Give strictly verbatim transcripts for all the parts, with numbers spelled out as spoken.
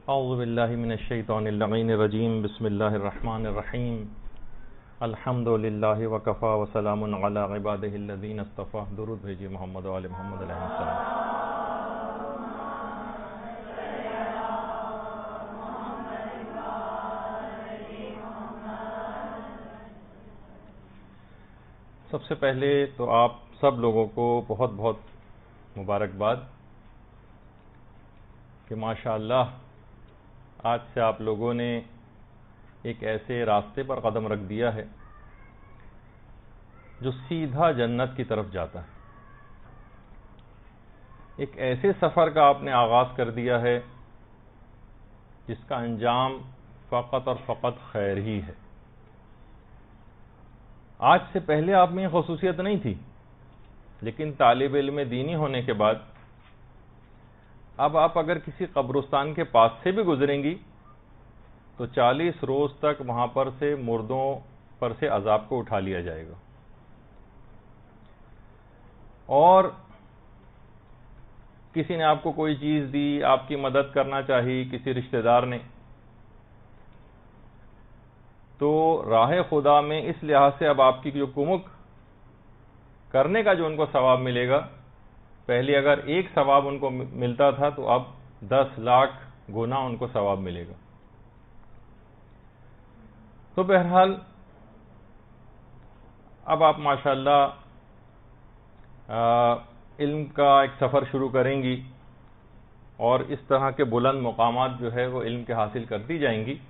اعوذ باللہ من الشیطان اللعین الرجیم بسم اللہ الرحمن الرحیم الحمد للہ وکفا وسلام علی عبادہ الذین اصطفیٰ. درود بھیجیے محمد و آل محمد علیہ السلام. سب سے پہلے تو آپ سب لوگوں کو بہت بہت مبارکباد کہ ماشاءاللہ آج سے آپ لوگوں نے ایک ایسے راستے پر قدم رکھ دیا ہے جو سیدھا جنت کی طرف جاتا ہے. ایک ایسے سفر کا آپ نے آغاز کر دیا ہے جس کا انجام فقط اور فقط خیر ہی ہے. آج سے پہلے آپ میں یہ خصوصیت نہیں تھی، لیکن طالب علم دینی ہونے کے بعد اب آپ اگر کسی قبرستان کے پاس سے بھی گزریں گی تو چالیس روز تک وہاں پر سے مردوں پر سے عذاب کو اٹھا لیا جائے گا. اور کسی نے آپ کو کوئی چیز دی، آپ کی مدد کرنا چاہی کسی رشتہ دار نے، تو راہ خدا میں اس لحاظ سے اب آپ کی جو کمک کرنے کا جو ان کو ثواب ملے گا، پہلے اگر ایک ثواب ان کو ملتا تھا تو اب دس لاکھ گنا ان کو ثواب ملے گا. تو بہرحال اب آپ ماشاءاللہ علم کا ایک سفر شروع کریں گی اور اس طرح کے بلند مقامات جو ہے وہ علم کے حاصل کرتی جائیں گی.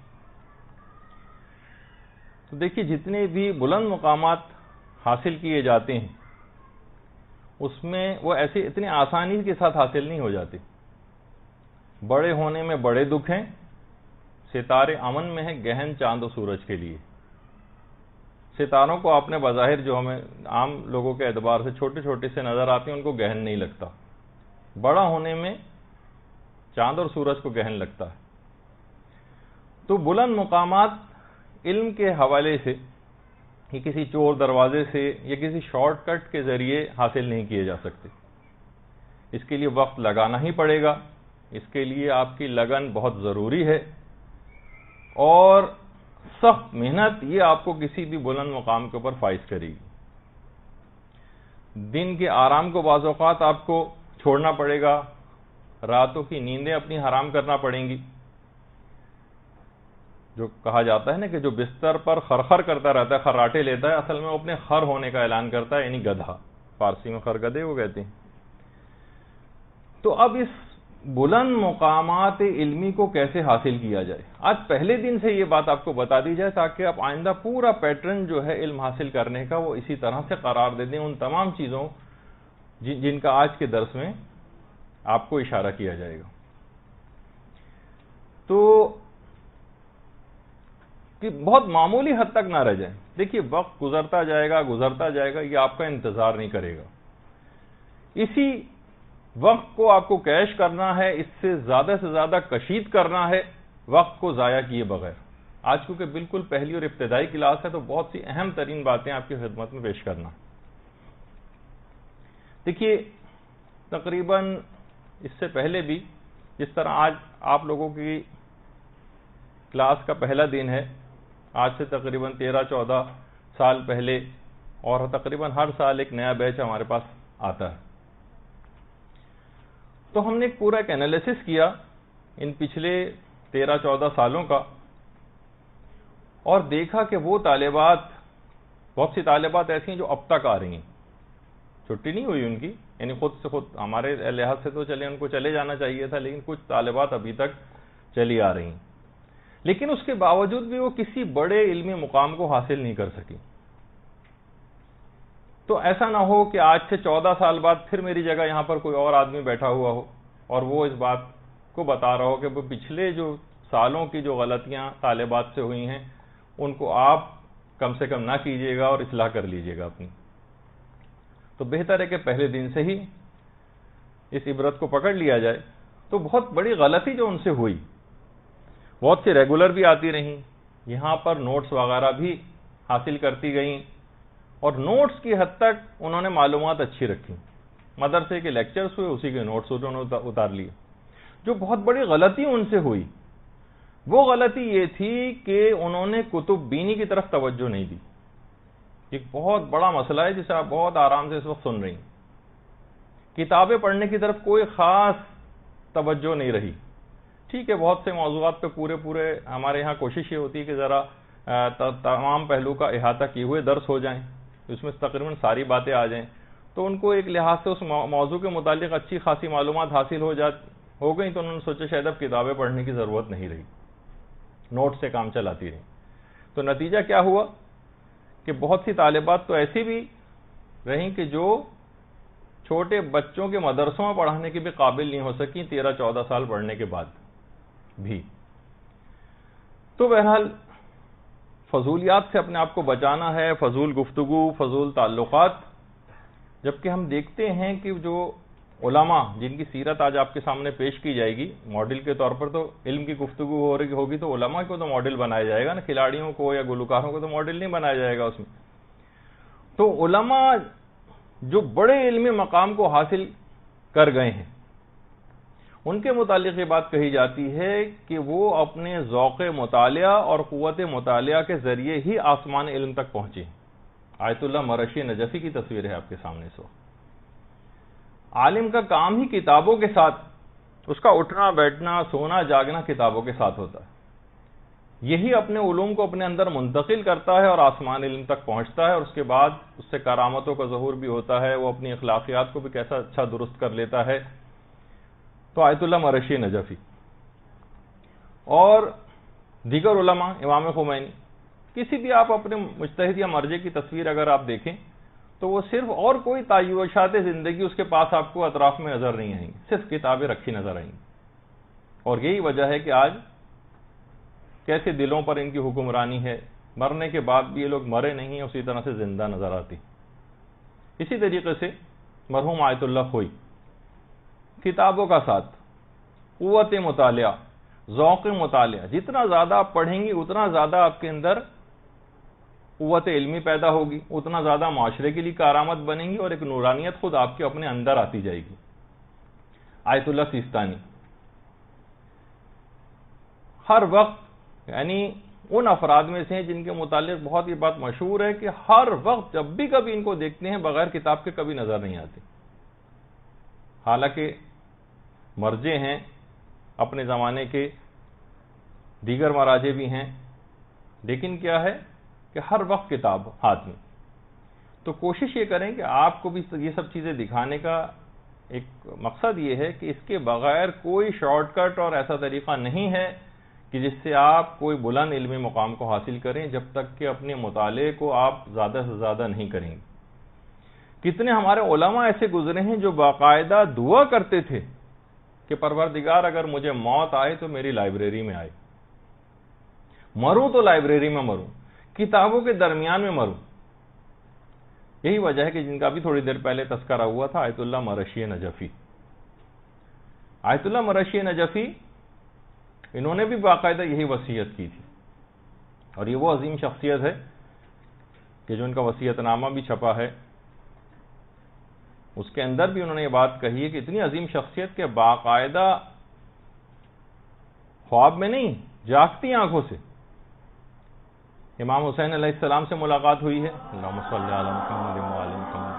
تو دیکھیے جتنے بھی بلند مقامات حاصل کیے جاتے ہیں اس میں وہ ایسے اتنی آسانی کے ساتھ حاصل نہیں ہو جاتے. بڑے ہونے میں بڑے دکھ ہیں، ستارے امن میں ہیں گہن چاند و سورج کے لیے. ستاروں کو آپ نے بظاہر جو ہمیں عام لوگوں کے اعتبار سے چھوٹے چھوٹے سے نظر آتے ہیں ان کو گہن نہیں لگتا، بڑا ہونے میں چاند اور سورج کو گہن لگتا ہے. تو بلند مقامات علم کے حوالے سے یہ کسی چور دروازے سے یا کسی شارٹ کٹ کے ذریعے حاصل نہیں کیے جا سکتے. اس کے لیے وقت لگانا ہی پڑے گا، اس کے لیے آپ کی لگن بہت ضروری ہے، اور سخت محنت یہ آپ کو کسی بھی بلند مقام کے اوپر فائز کرے گی. دن کے آرام کو بعض اوقات آپ کو چھوڑنا پڑے گا، راتوں کی نیندیں اپنی حرام کرنا پڑیں گی. جو کہا جاتا ہے نا کہ جو بستر پر خرخر کرتا رہتا ہے، خراٹے لیتا ہے، اصل میں وہ اپنے خر ہونے کا اعلان کرتا ہے، یعنی گدھا. فارسی میں خرگدے وہ کہتے ہیں. تو اب اس بلند مقامات علمی کو کیسے حاصل کیا جائے، آج پہلے دن سے یہ بات آپ کو بتا دی جائے تاکہ آپ آئندہ پورا پیٹرن جو ہے علم حاصل کرنے کا وہ اسی طرح سے قرار دے دیں ان تمام چیزوں جن کا آج کے درس میں آپ کو اشارہ کیا جائے گا. تو کہ بہت معمولی حد تک نہ رہ جائے. دیکھیے وقت گزرتا جائے گا گزرتا جائے گا، یہ آپ کا انتظار نہیں کرے گا. اسی وقت کو آپ کو کیش کرنا ہے، اس سے زیادہ سے زیادہ کشید کرنا ہے وقت کو ضائع کیے بغیر. آج کیونکہ بالکل پہلی اور ابتدائی کلاس ہے تو بہت سی اہم ترین باتیں آپ کی خدمت میں پیش کرنا. دیکھیے تقریباً اس سے پہلے بھی جس طرح آج آپ لوگوں کی کلاس کا پہلا دن ہے، آج سے تقریباً تیرہ چودہ سال پہلے، اور تقریباً ہر سال ایک نیا بیچ ہمارے پاس آتا ہے. تو ہم نے ایک پورا ایک انالیسس کیا ان پچھلے تیرہ چودہ سالوں کا، اور دیکھا کہ وہ طالبات، بہت سی طالبات ایسی ہیں جو اب تک آ رہی ہیں، چھٹی نہیں ہوئی ان کی، یعنی خود سے خود ہمارے لحاظ سے تو چلے ان کو چلے جانا چاہیے تھا، لیکن کچھ طالبات ابھی تک چلی آ رہی ہیں. لیکن اس کے باوجود بھی وہ کسی بڑے علمی مقام کو حاصل نہیں کر سکی. تو ایسا نہ ہو کہ آج سے چودہ سال بعد پھر میری جگہ یہاں پر کوئی اور آدمی بیٹھا ہوا ہو اور وہ اس بات کو بتا رہا ہو کہ وہ پچھلے جو سالوں کی جو غلطیاں طالبات سے ہوئی ہیں ان کو آپ کم سے کم نہ کیجیے گا اور اصلاح کر لیجیے گا اپنی. تو بہتر ہے کہ پہلے دن سے ہی اس عبرت کو پکڑ لیا جائے. تو بہت بڑی غلطی جو ان سے ہوئی، بہت سی ریگولر بھی آتی رہیں، یہاں پر نوٹس وغیرہ بھی حاصل کرتی گئیں، اور نوٹس کی حد تک انہوں نے معلومات اچھی رکھی. مدرسے کے لیکچرز ہوئے، اسی کے نوٹس انہوں نے اتار لیے. جو بہت بڑی غلطی ان سے ہوئی وہ غلطی یہ تھی کہ انہوں نے کتب بینی کی طرف توجہ نہیں دی. ایک بہت بڑا مسئلہ ہے جسے آپ بہت آرام سے اس وقت سن رہی ہیں. کتابیں پڑھنے کی طرف کوئی خاص توجہ نہیں رہی. ٹھیک ہے، بہت سے موضوعات پہ پورے پورے ہمارے ہاں کوشش یہ ہوتی ہے کہ ذرا تمام پہلو کا احاطہ کیے ہوئے درس ہو جائیں، اس میں تقریباً ساری باتیں آ جائیں، تو ان کو ایک لحاظ سے اس موضوع کے متعلق اچھی خاصی معلومات حاصل ہو جات ہو گئیں، تو انہوں نے سوچا شاید اب کتابیں پڑھنے کی ضرورت نہیں رہی، نوٹ سے کام چلاتی رہی. تو نتیجہ کیا ہوا کہ بہت سی طالبات تو ایسی بھی رہیں کہ جو چھوٹے بچوں کے مدرسوں میں پڑھانے کے بھی قابل نہیں ہو سکیں تیرہ چودہ سال پڑھنے کے بعد بھی. تو بہرحال فضولیات سے اپنے آپ کو بچانا ہے، فضول گفتگو، فضول تعلقات. جبکہ ہم دیکھتے ہیں کہ جو علماء جن کی سیرت آج آپ کے سامنے پیش کی جائے گی ماڈل کے طور پر، تو علم کی گفتگو ہو رہی ہوگی تو علماء کو تو ماڈل بنایا جائے گا نا، کھلاڑیوں کو یا گلوکاروں کو تو ماڈل نہیں بنایا جائے گا اس میں. تو علماء جو بڑے علمی مقام کو حاصل کر گئے ہیں ان کے متعلق یہ بات کہی جاتی ہے کہ وہ اپنے ذوق مطالعہ اور قوت مطالعہ کے ذریعے ہی آسمان علم تک پہنچے. آیت اللہ مرشی نجفی کی تصویر ہے آپ کے سامنے. سو عالم کا کام ہی کتابوں کے ساتھ، اس کا اٹھنا بیٹھنا سونا جاگنا کتابوں کے ساتھ ہوتا ہے. یہی اپنے علوم کو اپنے اندر منتقل کرتا ہے اور آسمان علم تک پہنچتا ہے، اور اس کے بعد اس سے کرامتوں کا ظہور بھی ہوتا ہے، وہ اپنی اخلاقیات کو بھی کیسا اچھا درست کر لیتا ہے. تو آیت اللہ مرشی نجفی اور دیگر علماء، امام خمینی، کسی بھی آپ اپنے مجتہد یا مرجع کی تصویر اگر آپ دیکھیں تو وہ صرف اور کوئی تعیشات زندگی اس کے پاس آپ کو اطراف میں نظر نہیں آئیں گی، صرف کتابیں رکھی نظر آئیں گی. اور یہی وجہ ہے کہ آج کیسے دلوں پر ان کی حکمرانی ہے، مرنے کے بعد بھی یہ لوگ مرے نہیں، اسی طرح سے زندہ نظر آتی. اسی طریقے سے مرحوم آیت اللہ خوئی کتابوں کا ساتھ، قوت مطالعہ، ذوق مطالعہ، جتنا زیادہ آپ پڑھیں گی اتنا زیادہ آپ کے اندر قوت علمی پیدا ہوگی، اتنا زیادہ معاشرے کے لیے کارآمد بنیں گی، اور ایک نورانیت خود آپ کے اپنے اندر آتی جائے گی. آیت اللہ سیستانی ہر وقت یعنی ان افراد میں سے ہیں جن کے متعلق بہت یہ بات مشہور ہے کہ ہر وقت جب بھی کبھی ان کو دیکھتے ہیں بغیر کتاب کے کبھی نظر نہیں آتے. حالانکہ مرجع ہیں، اپنے زمانے کے دیگر مراجع بھی ہیں، لیکن کیا ہے کہ ہر وقت کتاب ہاتھ میں. تو کوشش یہ کریں کہ آپ کو بھی یہ سب چیزیں دکھانے کا ایک مقصد یہ ہے کہ اس کے بغیر کوئی شارٹ کٹ اور ایسا طریقہ نہیں ہے کہ جس سے آپ کوئی بلند علمی مقام کو حاصل کریں، جب تک کہ اپنے مطالعے کو آپ زیادہ سے زیادہ نہیں کریں گے. کتنے ہمارے علماء ایسے گزرے ہیں جو باقاعدہ دعا کرتے تھے کہ پروردگار اگر مجھے موت آئے تو میری لائبریری میں آئے، مروں تو لائبریری میں مروں، کتابوں کے درمیان میں مروں. یہی وجہ ہے کہ جن کا بھی تھوڑی دیر پہلے تذکرہ ہوا تھا، آیت اللہ مرشی نجفی. آیت اللہ مرشی نجفی انہوں نے بھی باقاعدہ یہی وصیت کی تھی، اور یہ وہ عظیم شخصیت ہے کہ جو ان کا وصیت نامہ بھی چھپا ہے، اس کے اندر بھی انہوں نے یہ بات کہی ہے کہ اتنی عظیم شخصیت کے باقاعدہ خواب میں نہیں جاگتی آنکھوں سے امام حسین علیہ السلام سے ملاقات ہوئی ہے. اللہم صلی علی محمد و علی محمد.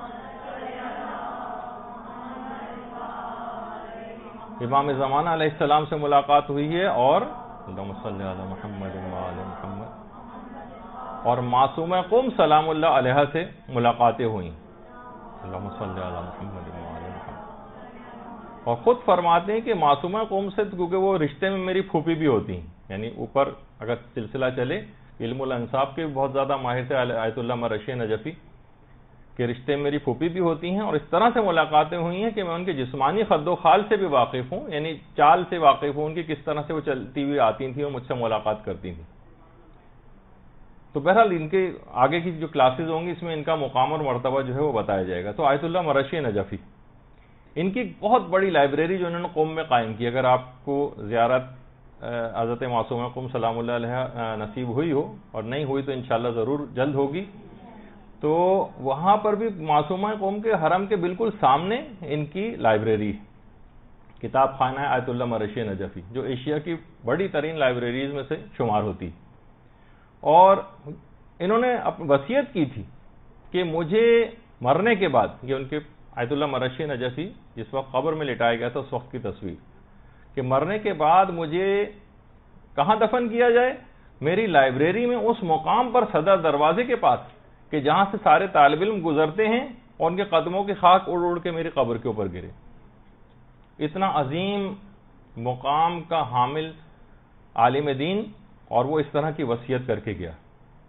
امام زمانہ علیہ السلام سے ملاقات ہوئی ہے، اور اللہم صلی علی محمد و علی محمد، اور معصومہ قم سلام اللہ علیہ سے ملاقاتیں ہوئیں. اللہم صلی علی محمد و علی محمد. اور خود فرماتے ہیں کہ معصومہ قم سے کیونکہ وہ رشتے میں میری پھوپھی بھی ہوتی ہیں، یعنی اوپر اگر سلسلہ چلے علم الانصاب کے بہت زیادہ ماہر تھے آیت اللہ مرشی نجفی کے رشتے میری پھوپھی بھی ہوتی ہیں، اور اس طرح سے ملاقاتیں ہوئی ہیں کہ میں ان کے جسمانی خد و خال سے بھی واقف ہوں، یعنی چال سے واقف ہوں ان کی، کس طرح سے وہ چلتی ہوئی آتی تھیں اور مجھ سے ملاقات کرتی تھیں. تو بہرحال ان کے آگے کی جو کلاسز ہوں گی اس میں ان کا مقام اور مرتبہ جو ہے وہ بتایا جائے گا. تو آیت اللہ مرشی نجفی ان کی بہت بڑی لائبریری جو انہوں نے قم میں قائم کی، اگر آپ کو زیارت حضرت معصومہ قم سلام اللہ علیہ نصیب ہوئی ہو، اور نہیں ہوئی تو انشاءاللہ ضرور جلد ہوگی، تو وہاں پر بھی معصومہ قم کے حرم کے بالکل سامنے ان کی لائبریری ہے. کتاب خانہ آیت اللہ مرشی نجفی، جو ایشیا کی بڑی ترین لائبریریز میں سے شمار ہوتی، اور انہوں نے وصیت کی تھی کہ مجھے مرنے کے بعد، یہ ان کے آیت اللہ مرشی نجفی جس وقت قبر میں لٹایا گیا تھا اس وقت کی تصویر، کہ مرنے کے بعد مجھے کہاں دفن کیا جائے؟ میری لائبریری میں اس مقام پر صدر دروازے کے پاس کہ جہاں سے سارے طالب علم گزرتے ہیں اور ان کے قدموں کی خاک اڑ اڑ کے میری قبر کے اوپر گرے۔ اتنا عظیم مقام کا حامل عالم دین، اور وہ اس طرح کی وصیت کر کے گیا۔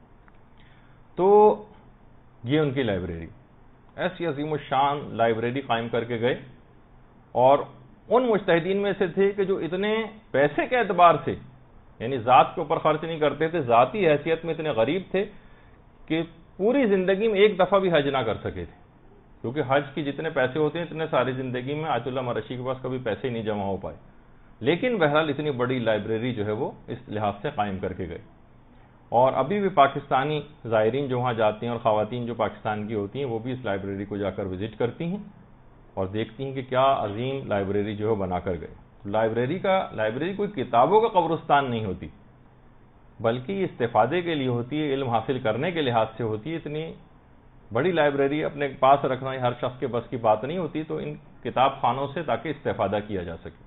تو یہ ان کی لائبریری، ایسی عظیم الشان لائبریری قائم کر کے گئے، اور ان مجتہدین میں سے تھے کہ جو اتنے پیسے کے اعتبار سے، یعنی ذات کے اوپر خرچ نہیں کرتے تھے، ذاتی حیثیت میں اتنے غریب تھے کہ پوری زندگی میں ایک دفعہ بھی حج نہ کر سکے تھے، کیونکہ حج کی جتنے پیسے ہوتے ہیں اتنے ساری زندگی میں آیت اللہ مرشی کے پاس کبھی پیسے ہی نہیں جمع ہو پائے، لیکن بہرحال اتنی بڑی لائبریری جو ہے وہ اس لحاظ سے قائم کر کے گئے۔ اور ابھی بھی پاکستانی زائرین جو وہاں جاتے ہیں اور خواتین جو پاکستان کی ہوتی ہیں وہ بھی اس لائبریری کو جا کر وزٹ کرتی ہیں اور دیکھتی ہیں کہ کیا عظیم لائبریری جو ہے بنا کر گئے۔ لائبریری کا لائبریری کوئی کتابوں کا قبرستان نہیں ہوتی، بلکہ یہ استفادے کے لیے ہوتی ہے، علم حاصل کرنے کے لحاظ سے ہوتی ہے۔ اتنی بڑی لائبریری اپنے پاس رکھنا ہر شخص کے بس کی بات نہیں ہوتی، تو ان کتاب خانوں سے تاکہ استفادہ کیا جا سکے۔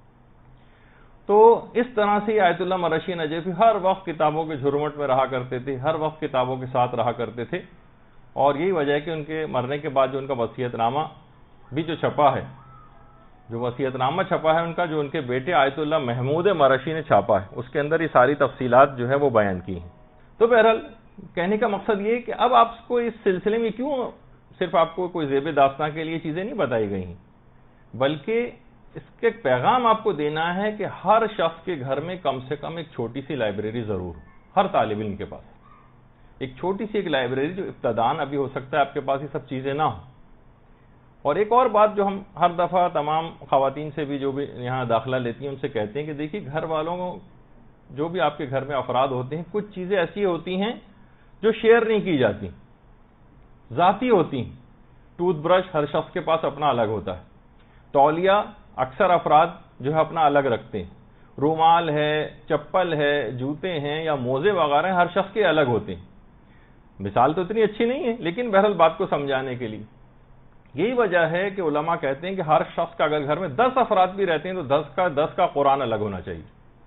تو اس طرح سے آیت اللہ مرشی نجفی ہر وقت کتابوں کے جھرمٹ میں رہا کرتے تھے، ہر وقت کتابوں کے ساتھ رہا کرتے تھے، اور یہی وجہ ہے کہ ان کے مرنے کے بعد جو ان کا وصیت نامہ بھی جو چھپا ہے، جو وصیت نامہ چھپا ہے ان کا، جو ان کے بیٹے آیت اللہ محمود مرشی نے چھاپا ہے، اس کے اندر یہ ساری تفصیلات جو ہے وہ بیان کی ہیں۔ تو بہرحال کہنے کا مقصد یہ ہے کہ اب آپ کو اس سلسلے میں کیوں صرف آپ کو کوئی زیب داستان کے لیے چیزیں نہیں بتائی گئی ہیں، بلکہ اس کے ایک پیغام آپ کو دینا ہے کہ ہر شخص کے گھر میں کم سے کم ایک چھوٹی سی لائبریری ضرور ہو، ہر طالب علم کے پاس ایک چھوٹی سی ایک لائبریری، جو ابتدان ابھی ہو سکتا ہے آپ کے پاس یہ سب چیزیں نہ ہوں۔ اور ایک اور بات جو ہم ہر دفعہ تمام خواتین سے بھی جو بھی یہاں داخلہ لیتی ہیں ان سے کہتے ہیں کہ دیکھیے، گھر والوں کو جو بھی آپ کے گھر میں افراد ہوتے ہیں، کچھ چیزیں ایسی ہوتی ہیں جو شیئر نہیں کی جاتی، ذاتی ہوتی ہیں۔ ٹوتھ برش ہر شخص کے پاس اپنا الگ ہوتا ہے، تولیہ اکثر افراد جو ہے اپنا الگ رکھتے ہیں، رومال ہے، چپل ہے، جوتے ہیں یا موزے وغیرہ ہر شخص کے الگ ہوتے ہیں۔ مثال تو اتنی اچھی نہیں ہے، لیکن بہرحال بات کو سمجھانے کے لیے یہی وجہ ہے کہ علماء کہتے ہیں کہ ہر شخص کا اگر گھر میں دس افراد بھی رہتے ہیں تو دس کا دس کا قرآن الگ ہونا چاہیے،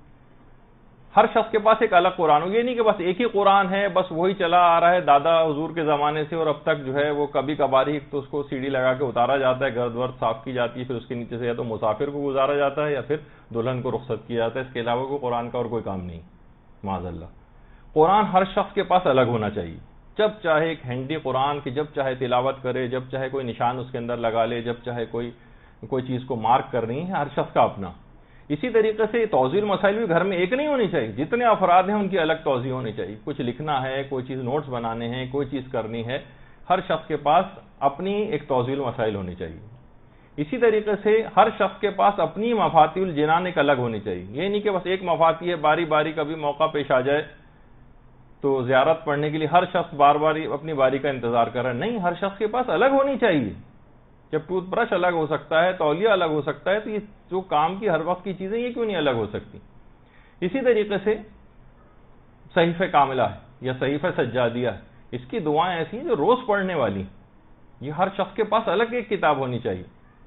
ہر شخص کے پاس ایک الگ قرآن ہو۔ یہ نہیں کہ بس ایک ہی قرآن ہے، بس وہی چلا آ رہا ہے دادا حضور کے زمانے سے، اور اب تک جو ہے وہ کبھی کبھاری تو اس کو سیڑھی لگا کے اتارا جاتا ہے، گرد ورد صاف کی جاتی ہے، پھر اس کے نیچے سے یا تو مسافر کو گزارا جاتا ہے یا پھر دلہن کو رخصت کیا جاتا ہے، اس کے علاوہ کوئی قرآن کا اور کوئی کام نہیں، معاذ اللہ۔ قرآن ہر شخص کے پاس الگ ہونا چاہیے، جب چاہے ایک ہینڈی قرآن کی جب چاہے تلاوت کرے، جب چاہے کوئی نشان اس کے اندر لگا لے، جب چاہے کوئی کوئی چیز کو مارک کرنی ہے، ہر شخص کا اپنا۔ اسی طریقے سے توضیح المسائل بھی گھر میں ایک نہیں ہونی چاہیے، جتنے افراد ہیں ان کی الگ توضیح ہونی چاہیے۔ کچھ لکھنا ہے، کوئی چیز نوٹس بنانے ہیں، کوئی چیز کرنی ہے، ہر شخص کے پاس اپنی ایک توضیح المسائل ہونی چاہیے۔ اسی طریقے سے ہر شخص کے پاس اپنی مفاتیح الجنان ایک الگ ہونی چاہیے، یہ نہیں کہ بس ایک مفاتیح ہے، باری باری کبھی موقع پیش آ جائے تو زیارت پڑھنے کے لیے ہر شخص بار بار اپنی باری کا انتظار کر رہا ہے، نہیں، ہر شخص کے پاس الگ ہونی چاہیے۔ جب ٹوتھ برش الگ ہو سکتا ہے، تولیہ الگ ہو سکتا ہے، تو یہ جو کام کی ہر وقت کی چیزیں یہ کیوں نہیں الگ ہو سکتی؟ اسی طریقے سے صحیفہ کاملہ ہے یا صحیفہ سجادیہ ہے، اس کی دعائیں ایسی ہیں جو روز پڑھنے والی، یہ ہر شخص کے پاس الگ ایک کتاب ہونی چاہیے،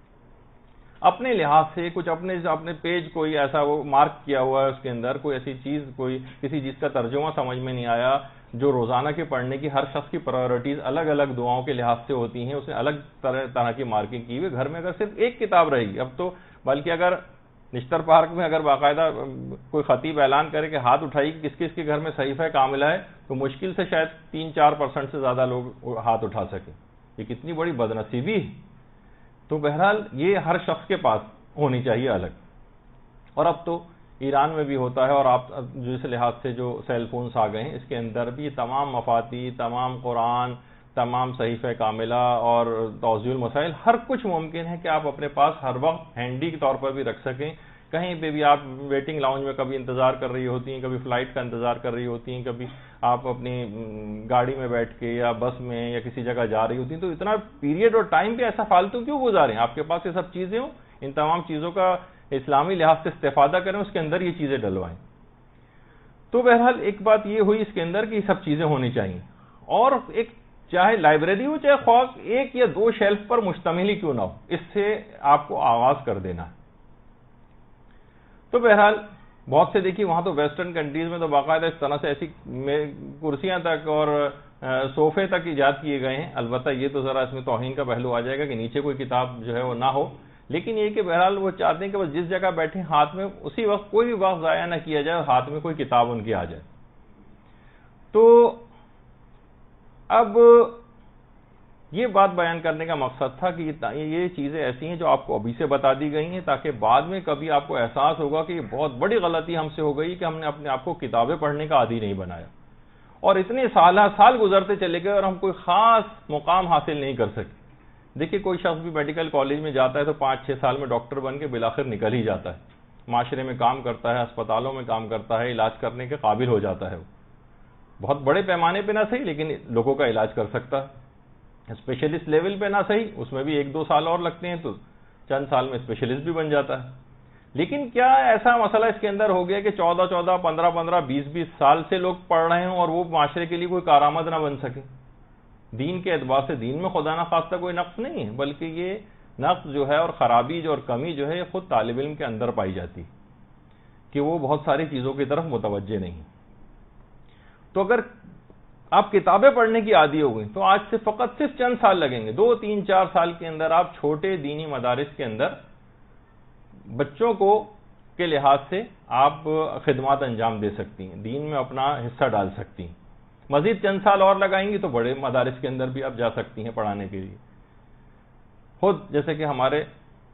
اپنے لحاظ سے۔ کچھ اپنے اپنے پیج کوئی ایسا وہ مارک کیا ہوا ہے، اس کے اندر کوئی ایسی چیز، کوئی کسی چیز کا ترجمہ سمجھ میں نہیں آیا، جو روزانہ کے پڑھنے کی ہر شخص کی پرائیورٹیز الگ الگ دعاؤں کے لحاظ سے ہوتی ہیں، اس نے الگ طرح طرح کی مارکنگ کی ہوئی۔ گھر میں اگر صرف ایک کتاب رہے گی اب تو، بلکہ اگر نشتر پارک میں اگر باقاعدہ کوئی خطیب اعلان کرے کہ ہاتھ اٹھائی کہ کس کس کے گھر میں صحیفہ کاملہ ہے، تو مشکل سے شاید تین چار پرسنٹ سے زیادہ لوگ ہاتھ اٹھا سکیں۔ یہ کتنی بڑی بدنصیبی ہے۔ تو بہرحال یہ ہر شخص کے پاس ہونی چاہیے الگ۔ اور اب تو ایران میں بھی ہوتا ہے، اور آپ جس لحاظ سے جو سیل فونز آ گئے ہیں اس کے اندر بھی تمام مفاتیح، تمام قرآن، تمام صحیفہ کاملہ اور توضیح المسائل، ہر کچھ ممکن ہے کہ آپ اپنے پاس ہر وقت ہینڈی کے طور پر بھی رکھ سکیں۔ کہیں پہ بھی آپ ویٹنگ لاؤنج میں کبھی انتظار کر رہی ہوتی ہیں، کبھی فلائٹ کا انتظار کر رہی ہوتی ہیں، کبھی آپ اپنی گاڑی میں بیٹھ کے یا بس میں یا کسی جگہ جا رہی ہوتی ہیں، تو اتنا پیریڈ اور ٹائم بھی ایسا فالتو کیوں گزاریں؟ آپ کے پاس یہ سب چیزیں ہوں، ان تمام چیزوں کا اسلامی لحاظ سے استفادہ کریں، اس کے اندر یہ چیزیں ڈلوائیں۔ تو بہرحال ایک بات یہ ہوئی اس کے اندر کہ یہ سب چیزیں ہونی چاہیے، اور ایک چاہے لائبریری ہو چاہے خواہ ایک یا دو شیلف پر مشتمل ہی کیوں نہ ہو، اس سے آپ کو آغاز کر دینا ہے۔ تو بہرحال بہت سے دیکھیے وہاں تو ویسٹرن کنٹریز میں تو باقاعدہ اس طرح سے ایسی کرسیاں تک اور صوفے تک ایجاد کیے گئے ہیں۔ البتہ یہ تو ذرا اس میں توہین کا پہلو آ جائے گا کہ نیچے کوئی کتاب جو ہے وہ نہ ہو، لیکن یہ کہ بہرحال وہ چاہتے ہیں کہ بس جس جگہ بیٹھے ہاتھ میں اسی وقت کوئی بھی وقت ضائع نہ کیا جائے اور ہاتھ میں کوئی کتاب ان کی آ جائے۔ تو اب یہ بات بیان کرنے کا مقصد تھا کہ یہ چیزیں ایسی ہیں جو آپ کو ابھی سے بتا دی گئی ہیں، تاکہ بعد میں کبھی آپ کو احساس ہوگا کہ یہ بہت بڑی غلطی ہم سے ہو گئی کہ ہم نے اپنے آپ کو کتابیں پڑھنے کا عادی نہیں بنایا، اور اتنے سالہ سال گزرتے چلے گئے اور ہم کوئی خاص مقام حاصل نہیں کر سکے۔ دیکھیے کوئی شخص بھی میڈیکل کالج میں جاتا ہے تو پانچ چھ سال میں ڈاکٹر بن کے بالآخر نکل ہی جاتا ہے، معاشرے میں کام کرتا ہے، اسپتالوں میں کام کرتا ہے، علاج کرنے کے قابل ہو جاتا ہے، وہ بہت بڑے پیمانے پہ نہ صحیح لیکن لوگوں کا علاج کر سکتا ہے۔ اسپیشلسٹ لیول پہ نہ صحیح، اس میں بھی ایک دو سال اور لگتے ہیں تو چند سال میں اسپیشلسٹ بھی بن جاتا ہے۔ لیکن کیا ایسا مسئلہ اس کے اندر ہو گیا کہ چودہ چودہ پندرہ پندرہ بیس بیس سال سے لوگ پڑھ رہے ہیں اور وہ معاشرے کے لیے کوئی کارآمد نہ بن سکے؟ دین کے اعتبار سے دین میں خدا نہ خواستہ کوئی نقص نہیں ہے، بلکہ یہ نقص جو ہے اور خرابی جو اور کمی جو ہے یہ خود طالب علم کے اندر پائی جاتی کہ وہ بہت ساری چیزوں کی طرف متوجہ نہیں۔ تو اگر آپ کتابیں پڑھنے کی عادی ہو گئی تو آج سے فقط صرف چند سال لگیں گے، دو تین چار سال کے اندر آپ چھوٹے دینی مدارس کے اندر بچوں کو کے لحاظ سے آپ خدمات انجام دے سکتی ہیں، دین میں اپنا حصہ ڈال سکتی ہیں۔ مزید چند سال اور لگائیں گی تو بڑے مدارس کے اندر بھی آپ جا سکتی ہیں پڑھانے کے لیے۔ خود جیسے کہ ہمارے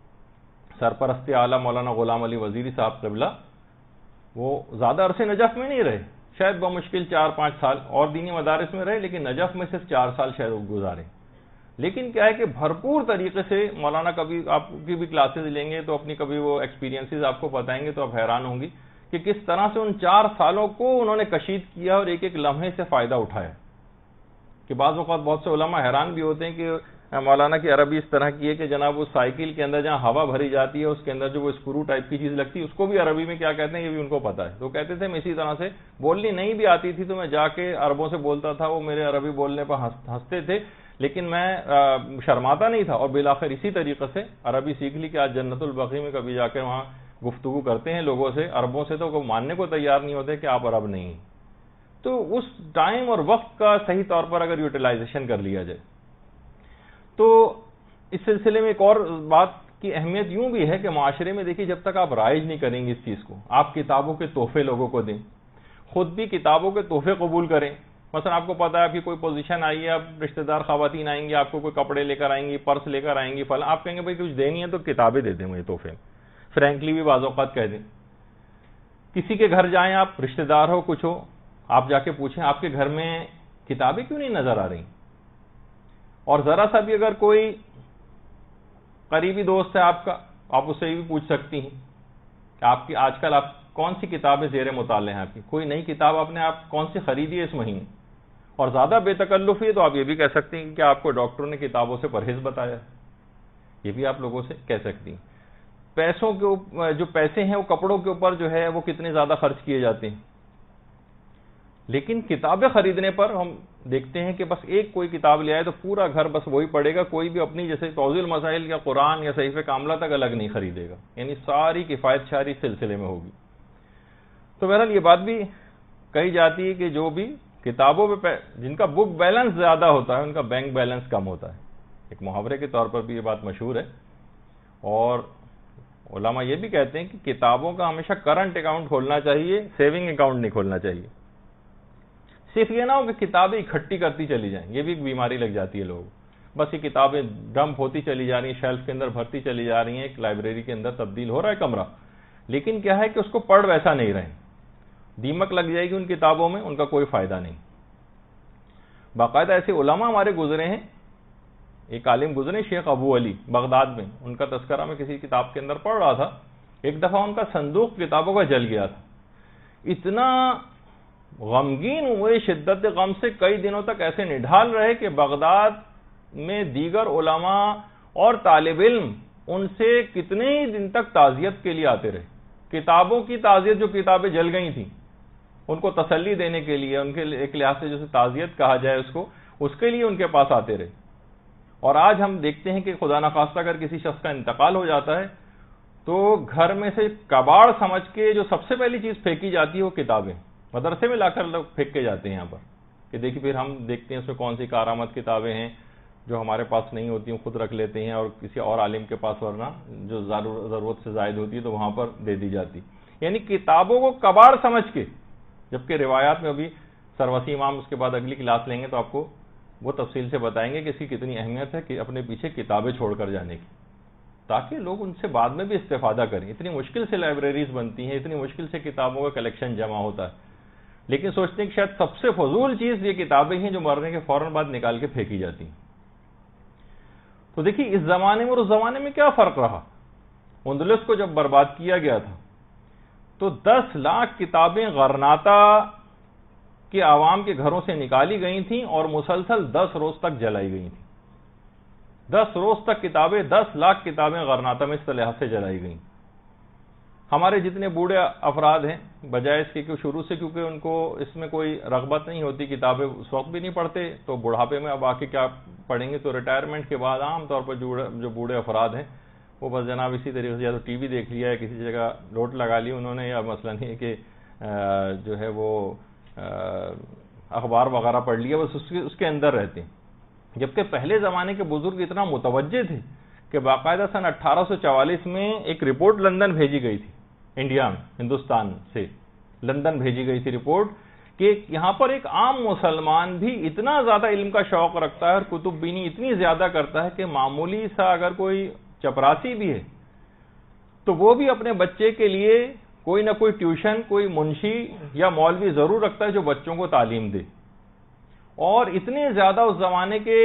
سرپرست اعلیٰ مولانا غلام علی وزیری صاحب قبلہ، وہ زیادہ عرصے نجف میں نہیں رہے، شاید بمشکل چار پانچ سال اور دینی مدارس میں رہے، لیکن نجف میں صرف چار سال شاید وہ گزارے۔ لیکن کیا ہے کہ بھرپور طریقے سے مولانا، کبھی آپ کی بھی کلاسز لیں گے تو اپنی کبھی وہ ایکسپیرینسز آپ کو بتائیں گے تو آپ حیران ہوں گی کہ کس طرح سے ان چار سالوں کو انہوں نے کشید کیا اور ایک ایک لمحے سے فائدہ اٹھایا۔ کہ بعض اوقات بہت سے علماء حیران بھی ہوتے ہیں کہ مولانا کی عربی اس طرح کی ہے کہ جناب وہ سائیکل کے اندر جہاں ہوا بھری جاتی ہے اس کے اندر جو وہ اسکرو ٹائپ کی چیز لگتی ہے اس کو بھی عربی میں کیا کہتے ہیں یہ بھی ان کو پتا ہے۔ تو کہتے تھے میں اسی طرح سے بولنی نہیں بھی آتی تھی تو میں جا کے عربوں سے بولتا تھا، وہ میرے عربی بولنے پر ہنستے تھے لیکن میں شرماتا نہیں تھا، اور بالآخر اسی طریقے سے عربی سیکھ لی کہ آج جنت البقیع میں کبھی جا کے وہاں گفتگو کرتے ہیں لوگوں سے، عربوں سے تو وہ ماننے کو تیار نہیں ہوتے کہ آپ عرب نہیں۔ تو اس ٹائم اور وقت کا صحیح طور پر اگر یوٹیلائزیشن کر لیا جائے تو اس سلسلے میں ایک اور بات کی اہمیت یوں بھی ہے کہ معاشرے میں دیکھیے جب تک آپ رائج نہیں کریں گے اس چیز کو، آپ کتابوں کے تحفے لوگوں کو دیں، خود بھی کتابوں کے تحفے قبول کریں۔ مثلا آپ کو پتا ہے آپ کی کوئی پوزیشن آئی ہے، اب رشتہ دار خواتین آئیں گی، آپ کو کوئی کپڑے لے کر آئیں گی، پرس لے کر آئیں گی، فلاں، آپ کہیں گے بھائی کچھ دینی ہے تو کتابیں دے دیں مجھے تحفے، فرینکلی بھی بعض اوقات کہہ دیں۔ کسی کے گھر جائیں آپ، رشتہ دار ہو کچھ ہو، آپ جا کے پوچھیں آپ کے گھر میں کتابیں کیوں نہیں نظر آ رہی، اور ذرا سا بھی اگر کوئی قریبی دوست ہے آپ کا، آپ اس سے بھی پوچھ سکتی ہیں کہ آپ کی آج کل آپ کون سی کتابیں زیر مطالعہ ہیں، آپ کی کوئی نئی کتاب آپ نے آپ کون سی خریدی ہے اس مہینے، اور زیادہ بے تکلف ہے تو آپ یہ بھی کہہ سکتی ہیں کہ آپ کو ڈاکٹروں نے کتابوں سے پرہیز بتایا، یہ بھی آپ لوگوں سے کہہ سکتی ہیں۔ پیسوں کے جو پیسے ہیں وہ کپڑوں کے اوپر جو ہے وہ کتنے زیادہ خرچ کیے جاتے ہیں، لیکن کتابیں خریدنے پر ہم دیکھتے ہیں کہ بس ایک کوئی کتاب لے آئے تو پورا گھر بس وہی پڑھے گا، کوئی بھی اپنی جیسے توضیح المسائل یا قرآن یا صحیفہ کاملہ تک الگ نہیں خریدے گا، یعنی ساری کفایت شاری اس سلسلے میں ہوگی۔ تو بہرحال یہ بات بھی کہی جاتی ہے کہ جو بھی کتابوں پہ جن کا بک بیلنس زیادہ ہوتا ہے ان کا بینک بیلنس کم ہوتا ہے، ایک محاورے کے طور پر بھی یہ بات مشہور ہے، اور علماء یہ بھی کہتے ہیں کہ کتابوں کا ہمیشہ کرنٹ اکاؤنٹ کھولنا چاہیے، سیونگ اکاؤنٹ نہیں کھولنا چاہیے۔ صرف یہ نہ ہو کہ کتابیں اکٹھی کرتی چلی جائیں، یہ بھی ایک بیماری لگ جاتی ہے لوگ، بس یہ کتابیں ڈمپ ہوتی چلی جا رہی ہیں، شیلف کے اندر بھرتی چلی جا رہی ہیں، ایک لائبریری کے اندر تبدیل ہو رہا ہے کمرہ، لیکن کیا ہے کہ اس کو پڑھ ویسا نہیں رہے، دیمک لگ جائے گی ان کتابوں میں، ان کا کوئی فائدہ نہیں۔ باقاعدہ ایسے علماء ہمارے گزرے ہیں، ایک عالم گزرے شیخ ابو علی بغداد میں، ان کا تذکرہ میں کسی کتاب کے اندر پڑھ رہا تھا، ایک دفعہ ان کا صندوق کتابوں کا جل گیا تھا، اتنا غمگین ہوئے، شدت غم سے کئی دنوں تک ایسے نڈھال رہے کہ بغداد میں دیگر علماء اور طالب علم ان سے کتنے ہی دن تک تعزیت کے لیے آتے رہے. کتابوں کی تعزیت، جو کتابیں جل گئی تھیں ان کو تسلی دینے کے لیے، ان کے ایک لحاظ سے جسے تعزیت کہا جائے اس کو، اس کے لیے ان کے پاس آتے رہے. اور آج ہم دیکھتے ہیں کہ خدا نخواستہ اگر کسی شخص کا انتقال ہو جاتا ہے تو گھر میں سے کباڑ سمجھ کے جو سب سے پہلی چیز پھینکی جاتی ہے وہ کتابیں. مدرسے میں لا کر لوگ پھینک کے جاتے ہیں یہاں پر کہ دیکھیے، پھر ہم دیکھتے ہیں اس میں کون سی کارآمد کتابیں ہیں جو ہمارے پاس نہیں ہوتی ہیں، خود رکھ لیتے ہیں اور کسی اور عالم کے پاس، ورنہ جو ضرورت سے زائد ہوتی ہے تو وہاں پر دے دی جاتی. یعنی کتابوں کو کباڑ سمجھ کے، جبکہ روایات میں ابھی سر وسیم امام اس کے بعد اگلی کلاس لیں گے تو آپ کو وہ تفصیل سے بتائیں گے کہ اس کی کتنی اہمیت ہے کہ اپنے پیچھے کتابیں چھوڑ کر جانے کی، تاکہ لوگ ان سے بعد میں بھی استفادہ کریں. اتنی مشکل سے لائبریریز بنتی ہیں، اتنی مشکل سے کتابوں کا کلیکشن جمع ہوتا ہے، لیکن سوچتے ہیں کہ شاید سب سے فضول چیز یہ کتابیں ہیں جو مرنے کے فوراً بعد نکال کے پھینکی جاتی ہیں. تو دیکھیے اس زمانے میں اور اس زمانے میں کیا فرق رہا. اندلس کو جب برباد کیا گیا تھا تو دس لاکھ کتابیں غرناطہ کے عوام کے گھروں سے نکالی گئی تھیں اور مسلسل دس روز تک جلائی گئی تھیں. دس روز تک کتابیں، دس لاکھ کتابیں غرناطہ میں اس لحاظ سے جلائی گئیں. ہمارے جتنے بوڑھے افراد ہیں، بجائے اس کے کہ شروع سے کیونکہ ان کو اس میں کوئی رغبت نہیں ہوتی، کتابیں اس وقت بھی نہیں پڑھتے، تو بڑھاپے میں اب آ کے کیا پڑھیں گے، تو ریٹائرمنٹ کے بعد عام طور پر جو بوڑھے افراد ہیں وہ بس جناب اسی طریقے سے یا تو ٹی وی دیکھ لیا ہے، کسی جگہ لوٹ لگا لی انہوں نے، یا مسئلہ نہیں ہے کہ جو ہے وہ اخبار وغیرہ پڑھ لیا، بس اس کے اس کے اندر رہتے ہیں. جبکہ پہلے زمانے کے بزرگ اتنا متوجہ تھے کہ باقاعدہ سن اٹھارہ سو چوالیس میں ایک رپورٹ لندن بھیجی گئی تھی، انڈیا میں، ہندوستان سے لندن بھیجی گئی تھی رپورٹ کہ یہاں پر ایک عام مسلمان بھی اتنا زیادہ علم کا شوق رکھتا ہے اور کتب بینی اتنی زیادہ کرتا ہے کہ معمولی سا اگر کوئی چپراسی بھی ہے تو وہ بھی اپنے بچے کے لیے کوئی نہ کوئی ٹیوشن، کوئی منشی یا مولوی ضرور رکھتا ہے جو بچوں کو تعلیم دے. اور اتنے زیادہ اس زمانے کے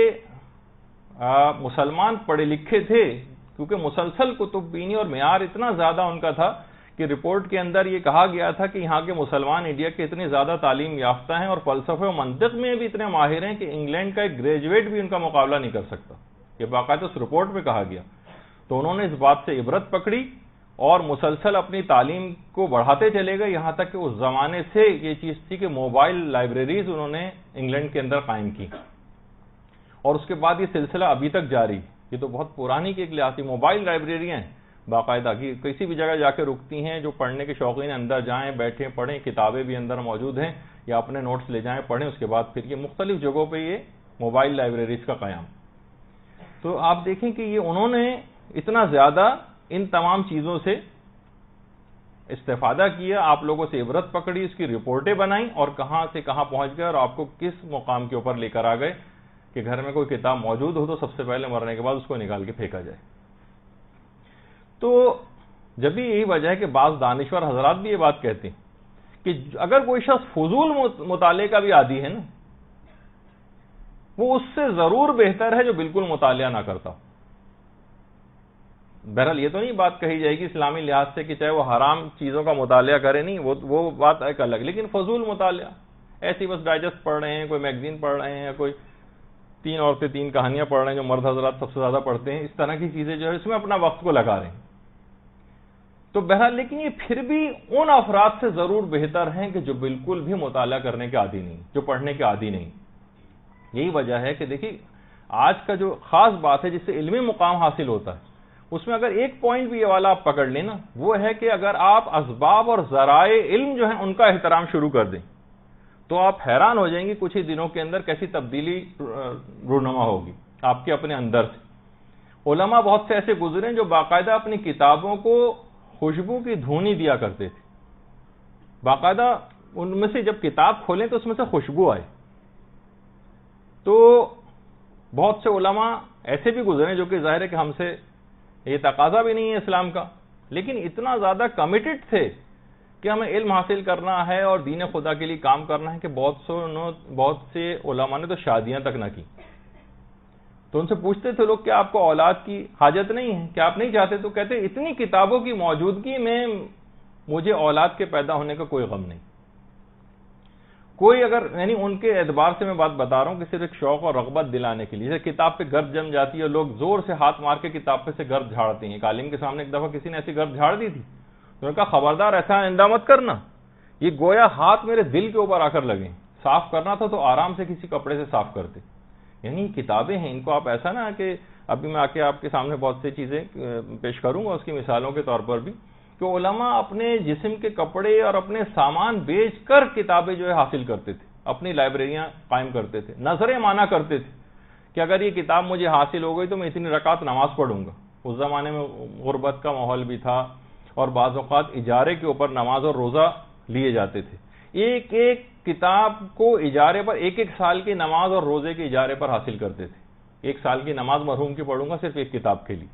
مسلمان پڑھے لکھے تھے کیونکہ مسلسل کتب بینی اور معیار اتنا زیادہ ان کا تھا کہ رپورٹ کے اندر یہ کہا گیا تھا کہ یہاں کے مسلمان انڈیا کے اتنے زیادہ تعلیم یافتہ ہیں اور فلسفے و منطق میں بھی اتنے ماہر ہیں کہ انگلینڈ کا ایک گریجویٹ بھی ان کا مقابلہ نہیں کر سکتا. یہ باقاعدہ اس رپورٹ میں کہا گیا. تو انہوں نے اس بات سے عبرت پکڑی اور مسلسل اپنی تعلیم کو بڑھاتے چلے گئے، یہاں تک کہ اس زمانے سے یہ چیز تھی کہ موبائل لائبریریز انہوں نے انگلینڈ کے اندر قائم کی، اور اس کے بعد یہ سلسلہ ابھی تک جاری. یہ تو بہت پرانی کی ایک لحاظ سے موبائل لائبریریاں ہیں باقاعدہ کی، کسی بھی جگہ جا کے رکتی ہیں، جو پڑھنے کے شوقین اندر جائیں، بیٹھیں، پڑھیں، کتابیں بھی اندر موجود ہیں، یا اپنے نوٹس لے جائیں پڑھیں. اس کے بعد پھر یہ مختلف جگہوں پہ یہ موبائل لائبریریز کا قیام. تو آپ دیکھیں کہ یہ انہوں نے اتنا زیادہ ان تمام چیزوں سے استفادہ کیا، آپ لوگوں سے عبرت پکڑی، اس کی رپورٹیں بنائیں اور کہاں سے کہاں پہنچ گئے اور آپ کو کس مقام کے اوپر لے کر آ گئے کہ گھر میں کوئی کتاب موجود ہو تو سب سے پہلے مرنے کے بعد اس کو نکال کے پھینکا جائے. تو جب بھی یہی وجہ ہے کہ بعض دانشور حضرات بھی یہ بات کہتے ہیں کہ اگر کوئی شخص فضول مطالعے کا بھی عادی ہے نا، وہ اس سے ضرور بہتر ہے جو بالکل مطالعہ نہ کرتا. بہرحال یہ تو نہیں بات کہی جائے گی اسلامی لحاظ سے کہ چاہے وہ حرام چیزوں کا مطالعہ کرے، نہیں، وہ وہ بات ایک الگ، لیکن فضول مطالعہ ایسی بس ڈائجسٹ پڑھ رہے ہیں، کوئی میگزین پڑھ رہے ہیں، کوئی تین عورتیں تین کہانیاں پڑھ رہے ہیں جو مرد حضرات سب سے زیادہ پڑھتے ہیں، اس طرح کی چیزیں جو ہے اس میں اپنا وقت کو لگا رہے ہیں. تو بہرحال لیکن یہ پھر بھی ان افراد سے ضرور بہتر ہیں کہ جو بالکل بھی مطالعہ کرنے کے عادی نہیں، جو پڑھنے کے عادی نہیں. یہی وجہ ہے کہ دیکھیے آج کا جو خاص بات ہے جس سے علمی مقام حاصل ہوتا ہے، اس میں اگر ایک پوائنٹ بھی یہ والا آپ پکڑ لیں نا، وہ ہے کہ اگر آپ اسباب اور ذرائع علم جو ہیں ان کا احترام شروع کر دیں تو آپ حیران ہو جائیں گے کچھ ہی دنوں کے اندر کیسی تبدیلی رونما ہوگی آپ کے اپنے اندر سے. علماء بہت سے ایسے گزرے جو باقاعدہ اپنی کتابوں کو خوشبو کی دھونی دیا کرتے تھے، باقاعدہ ان میں سے جب کتاب کھولیں تو اس میں سے خوشبو آئے. تو بہت سے علماء ایسے بھی گزرے جو کہ ظاہر ہے کہ ہم سے یہ تقاضا بھی نہیں ہے اسلام کا، لیکن اتنا زیادہ کمیٹڈ تھے کہ ہمیں علم حاصل کرنا ہے اور دین خدا کے لیے کام کرنا ہے کہ بہت سے بہت سے علماء نے تو شادیاں تک نہ کی. تو ان سے پوچھتے تھے لوگ کہ آپ کو اولاد کی حاجت نہیں ہے، کیا آپ نہیں چاہتے؟ تو کہتے اتنی کتابوں کی موجودگی میں مجھے اولاد کے پیدا ہونے کا کوئی غم نہیں. کوئی اگر یعنی ان کے اعتبار سے میں بات بتا رہا ہوں کہ صرف ایک شوق اور رغبت دلانے کے لیے، جیسے کتاب پہ گرد جم جاتی ہے، لوگ زور سے ہاتھ مار کے کتاب پہ سے گرد جھاڑتے ہیں. ایک عالم کے سامنے ایک دفعہ کسی نے ایسی گرد جھاڑ دی تھی، انہوں نے کہا خبردار ایسا آئندہ مت کرنا، یہ گویا ہاتھ میرے دل کے اوپر آ کر لگے. صاف کرنا تھا تو آرام سے کسی کپڑے سے صاف کرتے. یعنی کتابیں ہیں، ان کو آپ ایسا نہ کہ ابھی میں آ کے آپ کے سامنے بہت سی چیزیں پیش کروں گا اس کی مثالوں کے طور پر بھی، کہ علماء اپنے جسم کے کپڑے اور اپنے سامان بیچ کر کتابیں جو ہے حاصل کرتے تھے، اپنی لائبریریاں قائم کرتے تھے، نظریں مانا کرتے تھے کہ اگر یہ کتاب مجھے حاصل ہو گئی تو میں اتنی رکعت نماز پڑھوں گا. اس زمانے میں غربت کا ماحول بھی تھا اور بعض اوقات اجارے کے اوپر نماز اور روزہ لیے جاتے تھے. ایک ایک کتاب کو اجارے پر، ایک ایک سال کی نماز اور روزے کے اجارے پر حاصل کرتے تھے. ایک سال کی نماز مرحوم کی پڑھوں گا صرف ایک کتاب کے لیے.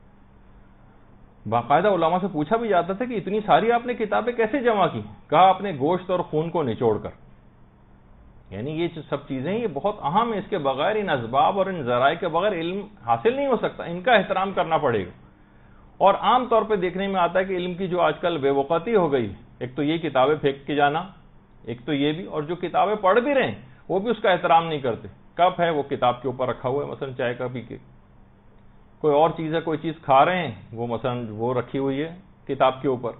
باقاعدہ علماء سے پوچھا بھی جاتا تھا کہ اتنی ساری آپ نے کتابیں کیسے جمع کی؟ کہا اپنے گوشت اور خون کو نچوڑ کر. یعنی یہ سب چیزیں یہ بہت اہم ہیں، اس کے بغیر، ان اسباب اور ان ذرائع کے بغیر علم حاصل نہیں ہو سکتا. ان کا احترام کرنا پڑے گا. اور عام طور پہ دیکھنے میں آتا ہے کہ علم کی جو آج کل بے وقتی ہو گئی، ایک تو یہ کتابیں پھینک کے جانا، ایک تو یہ بھی، اور جو کتابیں پڑھ بھی رہے ہیں وہ بھی اس کا احترام نہیں کرتے. کپ ہے وہ کتاب کے اوپر رکھا ہوا ہے، مثلا چائے کا پی کے. کوئی اور چیز ہے، کوئی چیز کھا رہے ہیں، وہ مثلا وہ رکھی ہوئی ہے کتاب کے اوپر.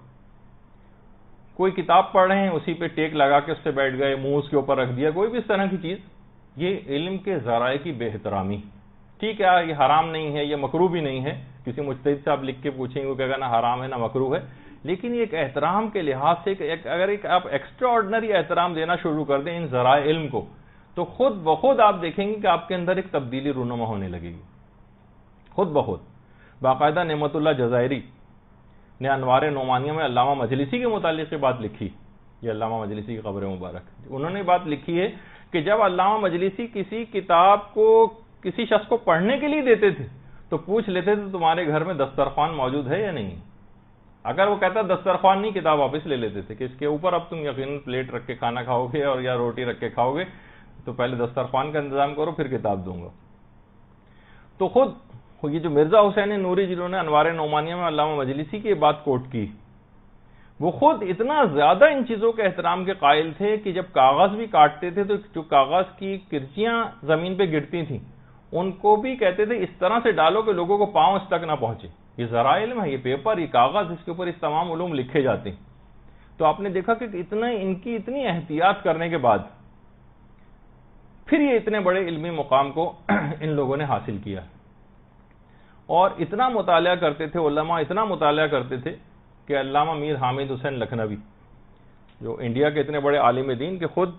کوئی کتاب پڑھ رہے ہیں، اسی پہ ٹیک لگا کے اس سے بیٹھ گئے، منہ اس کے اوپر رکھ دیا، کوئی بھی اس طرح کی چیز. یہ علم کے ذرائع کی بے احترامی. ٹھیک ہے یہ حرام نہیں ہے، یہ مکروہ بھی نہیں ہے، کسی مجتہد سے آپ لکھ کے پوچھیں گے وہ کہے گا نہ حرام ہے نہ مکروہ ہے، لیکن یہ ایک احترام کے لحاظ سے ایک اگر ایک آپ ایکسٹرا آرڈنری احترام دینا شروع کر دیں ان ذرائع علم کو، تو خود بخود آپ دیکھیں گے کہ آپ کے اندر ایک تبدیلی رونما ہونے لگے گی خود بخود. باقاعدہ نعمت اللہ جزائری نے انوار نعمانیہ میں علامہ مجلسی کے متعلق بات لکھی. یہ علامہ مجلسی کی قبر مبارک، انہوں نے بات لکھی ہے کہ جب علامہ مجلسی کسی کتاب کو کسی شخص کو پڑھنے کے لیے دیتے تھے تو پوچھ لیتے تھے تمہارے گھر میں دسترخوان موجود ہے یا نہیں. اگر وہ کہتا دسترخوان نہیں، کتاب واپس لے لیتے تھے کہ اس کے اوپر اب تم یقیناً پلیٹ رکھ کے کھانا کھاؤ گے اور یا روٹی رکھ کے کھاؤ گے، تو پہلے دسترخوان کا انتظام کرو پھر کتاب دوں گا. تو خود یہ جو مرزا حسین نوری جنہوں نے انوار نعمانیہ میں علامہ مجلسی کی بات کوٹ کی، وہ خود اتنا زیادہ ان چیزوں کے احترام کے قائل تھے کہ جب کاغذ بھی کاٹتے تھے تو جو کاغذ کی کرچیاں زمین پہ گرتی تھیں ان کو بھی کہتے تھے اس طرح سے ڈالو کہ لوگوں کو پاؤں اس تک نہ پہنچے. یہ ذرائع علم ہے، یہ پیپر، یہ کاغذ، اس کے اوپر اس تمام علوم لکھے جاتے ہیں. تو آپ نے دیکھا کہ اتنا ان کی اتنی احتیاط کرنے کے بعد پھر یہ اتنے بڑے علمی مقام کو ان لوگوں نے حاصل کیا. اور اتنا مطالعہ کرتے تھے علماء، اتنا مطالعہ کرتے تھے کہ علامہ میر حامد حسین لکھنوی جو انڈیا کے اتنے بڑے عالم دین کہ خود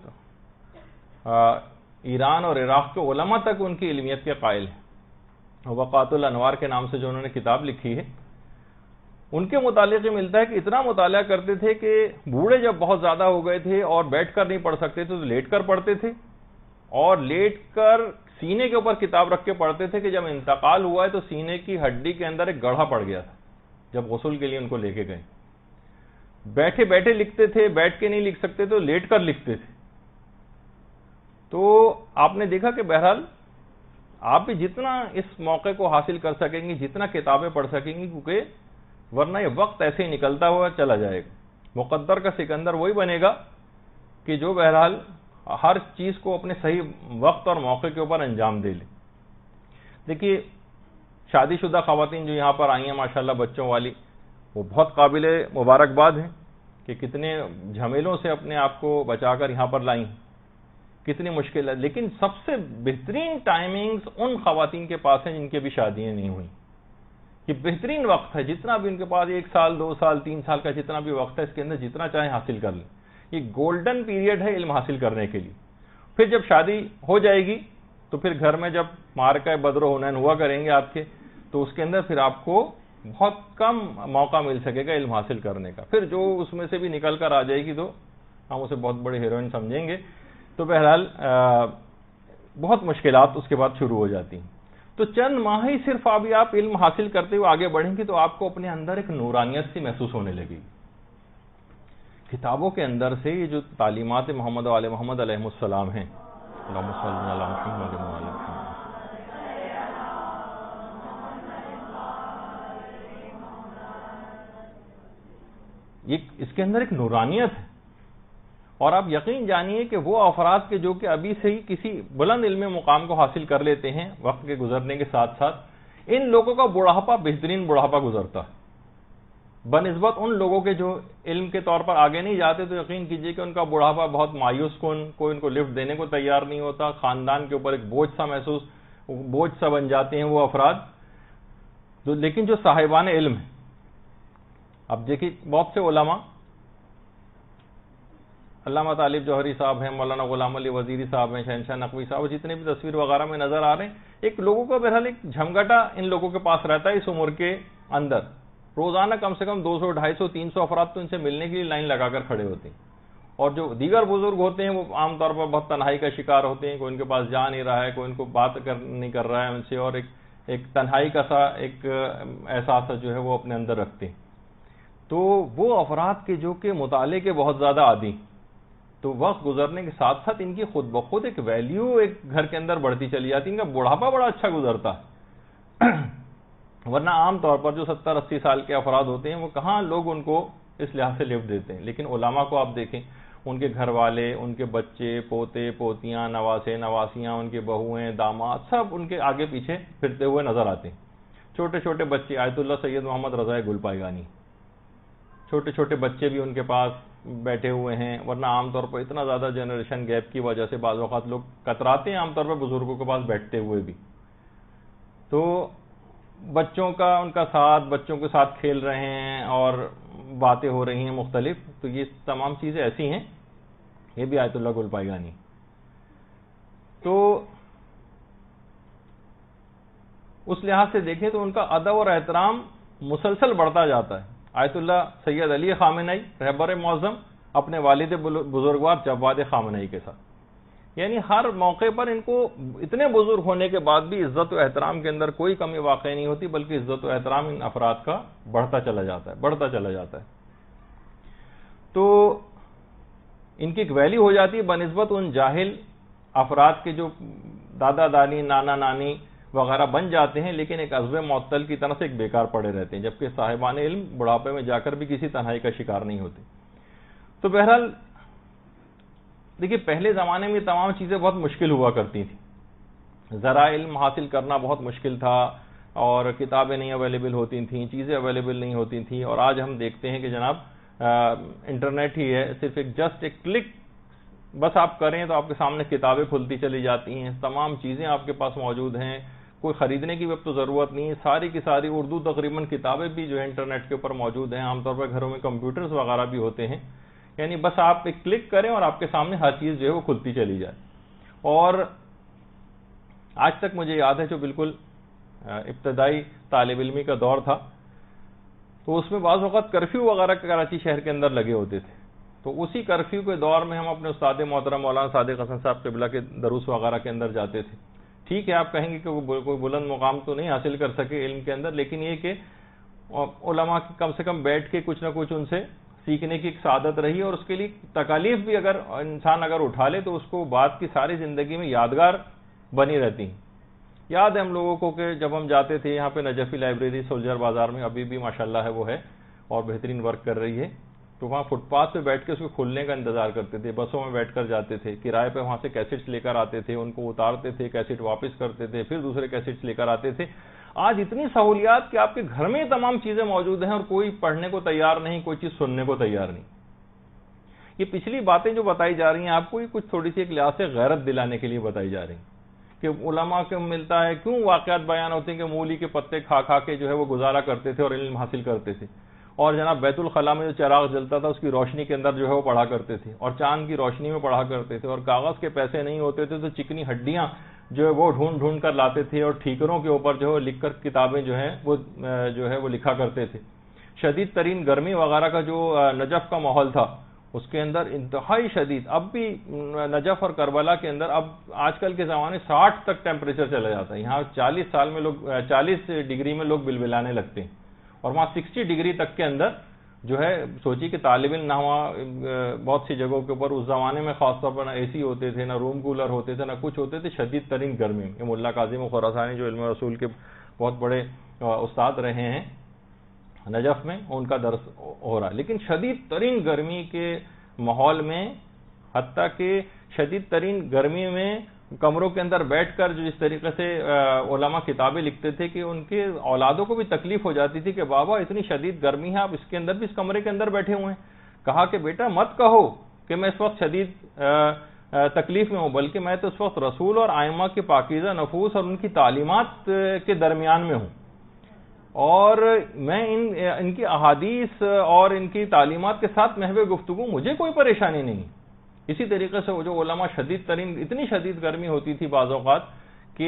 ایران اور عراق کے علماء تک ان کی علمیت کے قائل ہیں. وقات الانوار کے نام سے جو انہوں نے کتاب لکھی ہے، ان کے متعلق یہ ملتا ہے کہ اتنا مطالعہ کرتے تھے کہ بوڑھے جب بہت زیادہ ہو گئے تھے اور بیٹھ کر نہیں پڑھ سکتے تھے تو لیٹ کر پڑھتے تھے، اور لیٹ کر سینے کے اوپر کتاب رکھ کے پڑھتے تھے کہ جب انتقال ہوا ہے تو سینے کی ہڈی کے اندر ایک گڑھا پڑ گیا تھا جب غسل کے لیے ان کو لے کے گئے. بیٹھے بیٹھے لکھتے تھے، بیٹھ کے نہیں لکھ سکتے تو لیٹ کر لکھتے تھے. تو آپ نے دیکھا کہ بہرحال آپ بھی جتنا اس موقع کو حاصل کر سکیں گی، جتنا کتابیں پڑھ سکیں گی، کیونکہ ورنہ یہ وقت ایسے ہی نکلتا ہوا چلا جائے گا. مقدر کا سکندر وہی بنے گا کہ جو بہرحال ہر چیز کو اپنے صحیح وقت اور موقع کے اوپر انجام دے لے. دیکھیے شادی شدہ خواتین جو یہاں پر آئی ہیں ماشاءاللہ بچوں والی، وہ بہت قابل مبارکباد ہیں کہ کتنے جھمیلوں سے اپنے آپ کو بچا کر یہاں پر لائیں، کتنی مشکل ہے. لیکن سب سے بہترین ٹائمنگز ان خواتین کے پاس ہیں جن کی بھی شادیاں نہیں ہوئیں. یہ بہترین وقت ہے، جتنا بھی ان کے پاس ایک سال دو سال تین سال کا جتنا بھی وقت ہے اس کے اندر جتنا چاہیں حاصل کر لیں. یہ گولڈن پیریڈ ہے علم حاصل کرنے کے لیے. پھر جب شادی ہو جائے گی تو پھر گھر میں جب معرکہ بدر و حنین ہوا کریں گے آپ کے، تو اس کے اندر پھر آپ کو بہت کم موقع مل سکے گا علم حاصل کرنے کا. پھر جو اس میں سے بھی نکل کر آ جائے گی تو ہم اسے بہت بڑے ہیروئن سمجھیں گے. تو بہرحال بہت مشکلات اس کے بعد شروع ہو جاتی ہیں. تو چند ماہ ہی صرف ابھی آپ علم حاصل کرتے ہوئے آگے بڑھیں گے تو آپ کو اپنے اندر ایک نورانیت سی محسوس ہونے لگے گی. کتابوں کے اندر سے یہ جو تعلیمات محمد و آل محمد علیہ السلام ہیں، اللہم صلی علی محمد و آل محمد، یہ اس کے اندر ایک نورانیت ہے. اور آپ یقین جانیے کہ وہ افراد کے جو کہ ابھی سے ہی کسی بلند علمی مقام کو حاصل کر لیتے ہیں وقت کے گزرنے کے ساتھ ساتھ، ان لوگوں کا بڑھاپا بہترین بڑھاپا گزرتا ہے بنسبت ان لوگوں کے جو علم کے طور پر آگے نہیں جاتے. تو یقین کیجئے کہ ان کا بڑھاپا بہت مایوس کن، کوئی ان کو لفٹ دینے کو تیار نہیں ہوتا، خاندان کے اوپر ایک بوجھ سا محسوس بوجھ سا بن جاتے ہیں وہ افراد. تو لیکن جو صاحبان علم ہیں، اب دیکھیے بہت سے علماء، علامہ طالب جوہری صاحب ہیں، مولانا غلام علی وزیری صاحب ہیں، شہنشاہ نقوی صاحب، جتنے بھی تصویر وغیرہ میں نظر آ رہے ہیں، ایک لوگوں کا بہرحال ایک جھمگٹا ان لوگوں کے پاس رہتا ہے اس عمر کے اندر. روزانہ کم سے کم دو سو ڈھائی سو تین سو افراد تو ان سے ملنے کے لیے لائن لگا کر کھڑے ہوتے ہیں. اور جو دیگر بزرگ ہوتے ہیں وہ عام طور پر بہت تنہائی کا شکار ہوتے ہیں، کوئی ان کے پاس جا نہیں رہا ہے، کوئی ان کو بات کر نہیں کر رہا ہے ان سے، اور ایک ایک تنہائی کا سا ایک احساس جو ہے وہ اپنے اندر رکھتے ہیں. تو وہ افراد کے جو کہ مطالعے کے بہت زیادہ عادی، تو وقت گزرنے کے ساتھ ساتھ ان کی خود بخود ایک ویلیو ایک گھر کے اندر بڑھتی چلی جاتی ہے، ان کا بڑھاپا بڑا اچھا گزرتا ہے. ورنہ عام طور پر جو ستر اسی سال کے افراد ہوتے ہیں وہ کہاں لوگ ان کو اس لحاظ سے لفٹ دیتے ہیں. لیکن علماء کو آپ دیکھیں، ان کے گھر والے، ان کے بچے، پوتے پوتیاں، نواسے نواسیاں، ان کے بہویں داماد، سب ان کے آگے پیچھے پھرتے ہوئے نظر آتے ہیں. چھوٹے چھوٹے بچے، آیت اللہ سید محمد رضا گل پائگانی، چھوٹے چھوٹے بچے بھی ان کے پاس بیٹھے ہوئے ہیں. ورنہ عام طور پر اتنا زیادہ جنریشن گیپ کی وجہ سے بعض اوقات لوگ کتراتے ہیں عام طور پر بزرگوں کے پاس بیٹھتے ہوئے بھی. تو بچوں کا ان کا ساتھ، بچوں کے ساتھ کھیل رہے ہیں اور باتیں ہو رہی ہیں مختلف. تو یہ تمام چیزیں ایسی ہیں، یہ بھی آیت اللہ گل پائگانی. تو اس لحاظ سے دیکھیں تو ان کا ادب اور احترام مسلسل بڑھتا جاتا ہے. آیت اللہ سید علی خامنئی رہبر معظم اپنے والد بزرگوار جواد خامنئی کے ساتھ، یعنی ہر موقع پر ان کو اتنے بزرگ ہونے کے بعد بھی عزت و احترام کے اندر کوئی کمی واقع نہیں ہوتی، بلکہ عزت و احترام ان افراد کا بڑھتا چلا جاتا ہے بڑھتا چلا جاتا ہے. تو ان کی ایک ویلیو ہو جاتی ہے بنسبت ان جاہل افراد کے جو دادا دانی نانا نانی وغیرہ بن جاتے ہیں، لیکن ایک عزب معطل کی طرح سے ایک بیکار پڑے رہتے ہیں، جبکہ صاحبان علم بڑھاپے میں جا کر بھی کسی تنہائی کا شکار نہیں ہوتے. تو بہرحال دیکھیے پہلے زمانے میں تمام چیزیں بہت مشکل ہوا کرتی تھیں، ذرائع علم حاصل کرنا بہت مشکل تھا، اور کتابیں نہیں اویلیبل ہوتی تھیں، چیزیں اویلیبل نہیں ہوتی تھیں. اور آج ہم دیکھتے ہیں کہ جناب انٹرنیٹ ہی ہے، صرف ایک جسٹ ایک کلک بس آپ کریں تو آپ کے سامنے کتابیں کھلتی چلی جاتی ہیں، تمام چیزیں آپ کے پاس موجود ہیں، کوئی خریدنے کی اب تو ضرورت نہیں ہے. ساری کی ساری اردو تقریباً کتابیں بھی جو ہے انٹرنیٹ کے اوپر موجود ہیں. عام طور پر گھروں میں کمپیوٹرز وغیرہ بھی ہوتے ہیں، یعنی بس آپ ایک کلک کریں اور آپ کے سامنے ہر چیز جو ہے وہ کھلتی چلی جائے. اور آج تک مجھے یاد ہے جو بالکل ابتدائی طالب علمی کا دور تھا، تو اس میں بعض وقت کرفیو وغیرہ کراچی شہر کے اندر لگے ہوتے تھے. تو اسی کرفیو کے دور میں ہم اپنے استاد محترم مولانا صادق حسن صاحب قبلہ کے دروس وغیرہ کے اندر جاتے تھے. ٹھیک ہے آپ کہیں گے کہ وہ کوئی بلند مقام تو نہیں حاصل کر سکے علم کے اندر، لیکن یہ کہ علماء کی کم سے کم بیٹھ کے کچھ نہ کچھ ان سے سیکھنے کی ایک سعادت رہی، اور اس کے لیے تکالیف بھی اگر انسان اگر اٹھا لے تو اس کو بعد کی ساری زندگی میں یادگار بنی رہتی ہیں. یاد ہے ہم لوگوں کو کہ جب ہم جاتے تھے یہاں پہ نجفی لائبریری سولجر بازار میں، ابھی بھی ماشاءاللہ ہے وہ ہے اور بہترین ورک کر رہی ہے، تو وہاں فٹ پاتھ پہ بیٹھ کے اس کو کھلنے کا انتظار کرتے تھے. بسوں میں بیٹھ کر جاتے تھے، کرائے پہ وہاں سے کیسٹس لے کر آتے تھے، ان کو اتارتے تھے، کیسٹ واپس کرتے تھے، پھر دوسرے کیسٹس لے کر آتے تھے. آج اتنی سہولیات کہ آپ کے گھر میں تمام چیزیں موجود ہیں اور کوئی پڑھنے کو تیار نہیں، کوئی چیز سننے کو تیار نہیں. یہ پچھلی باتیں جو بتائی جا رہی ہیں آپ کو، یہ کچھ تھوڑی سی ایک لحاظ سے غیرت دلانے کے لیے بتائی جا رہی ہیں کہ علماء کو ملتا ہے، کیوں واقعات بیان ہوتے ہیں کہ مولی کے پتے کھا کھا کے جو ہے وہ گزارا کرتے تھے اور علم حاصل کرتے تھے، اور جناب بیت الخلاء میں جو چراغ جلتا تھا اس کی روشنی کے اندر جو ہے وہ پڑھا کرتے تھے، اور چاند کی روشنی میں پڑھا کرتے تھے، اور کاغذ کے پیسے نہیں ہوتے تھے تو چکنی ہڈیاں جو ہے وہ ڈھونڈ ڈھونڈ کر لاتے تھے، اور ٹھیکروں کے اوپر جو ہے لکھ کر کتابیں جو ہیں وہ جو ہے وہ لکھا کرتے تھے. شدید ترین گرمی وغیرہ کا جو نجف کا ماحول تھا اس کے اندر انتہائی شدید، اب بھی نجف اور کربلا کے اندر اب آج کل کے زمانے ساٹھ تک ٹیمپریچر چلا جاتا ہے. یہاں چالیس سال میں لوگ چالیس ڈگری میں لوگ بلبلانے لگتے ہیں، اور وہاں سکسٹی ڈگری تک کے اندر جو ہے سوچی کہ طالب علم نہ وہاں بہت سی جگہوں کے اوپر اس زمانے میں خاص طور پر نہ اے سی ہوتے تھے، نہ روم کولر ہوتے تھے، نہ کچھ ہوتے تھے، شدید ترین گرمی میں. ملا کاظم خراسانی جو علم رسول کے بہت بڑے استاد رہے ہیں نجف میں، ان کا درس ہو رہا ہے. لیکن شدید ترین گرمی کے ماحول میں حتیٰ کہ شدید ترین گرمی میں کمروں کے اندر بیٹھ کر جو اس طریقے سے علماء کتابیں لکھتے تھے کہ ان کے اولادوں کو بھی تکلیف ہو جاتی تھی کہ بابا اتنی شدید گرمی ہے، آپ اس کے اندر بھی اس کمرے کے اندر بیٹھے ہوئے ہیں. کہا کہ بیٹا مت کہو کہ میں اس وقت شدید تکلیف میں ہوں، بلکہ میں تو اس وقت رسول اور ائمہ کے پاکیزہ نفوس اور ان کی تعلیمات کے درمیان میں ہوں، اور میں ان ان کی احادیث اور ان کی تعلیمات کے ساتھ محو گفتگو، مجھے کوئی پریشانی نہیں. اسی طریقے سے وہ جو علماء شدید ترین، اتنی شدید گرمی ہوتی تھی بعض اوقات کہ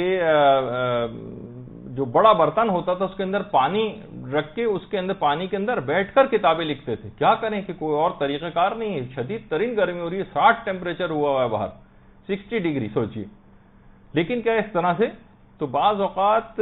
جو بڑا برتن ہوتا تھا اس کے اندر پانی رکھ کے اس کے اندر پانی کے اندر بیٹھ کر کتابیں لکھتے تھے. کیا کریں کہ کوئی اور طریقہ کار نہیں ہے، شدید ترین گرمی ہو رہی ہے، ساٹھ ٹیمپریچر ہوا ہوا ہے باہر، سکسٹی ڈگری سوچیے. لیکن کیا اس طرح سے تو بعض اوقات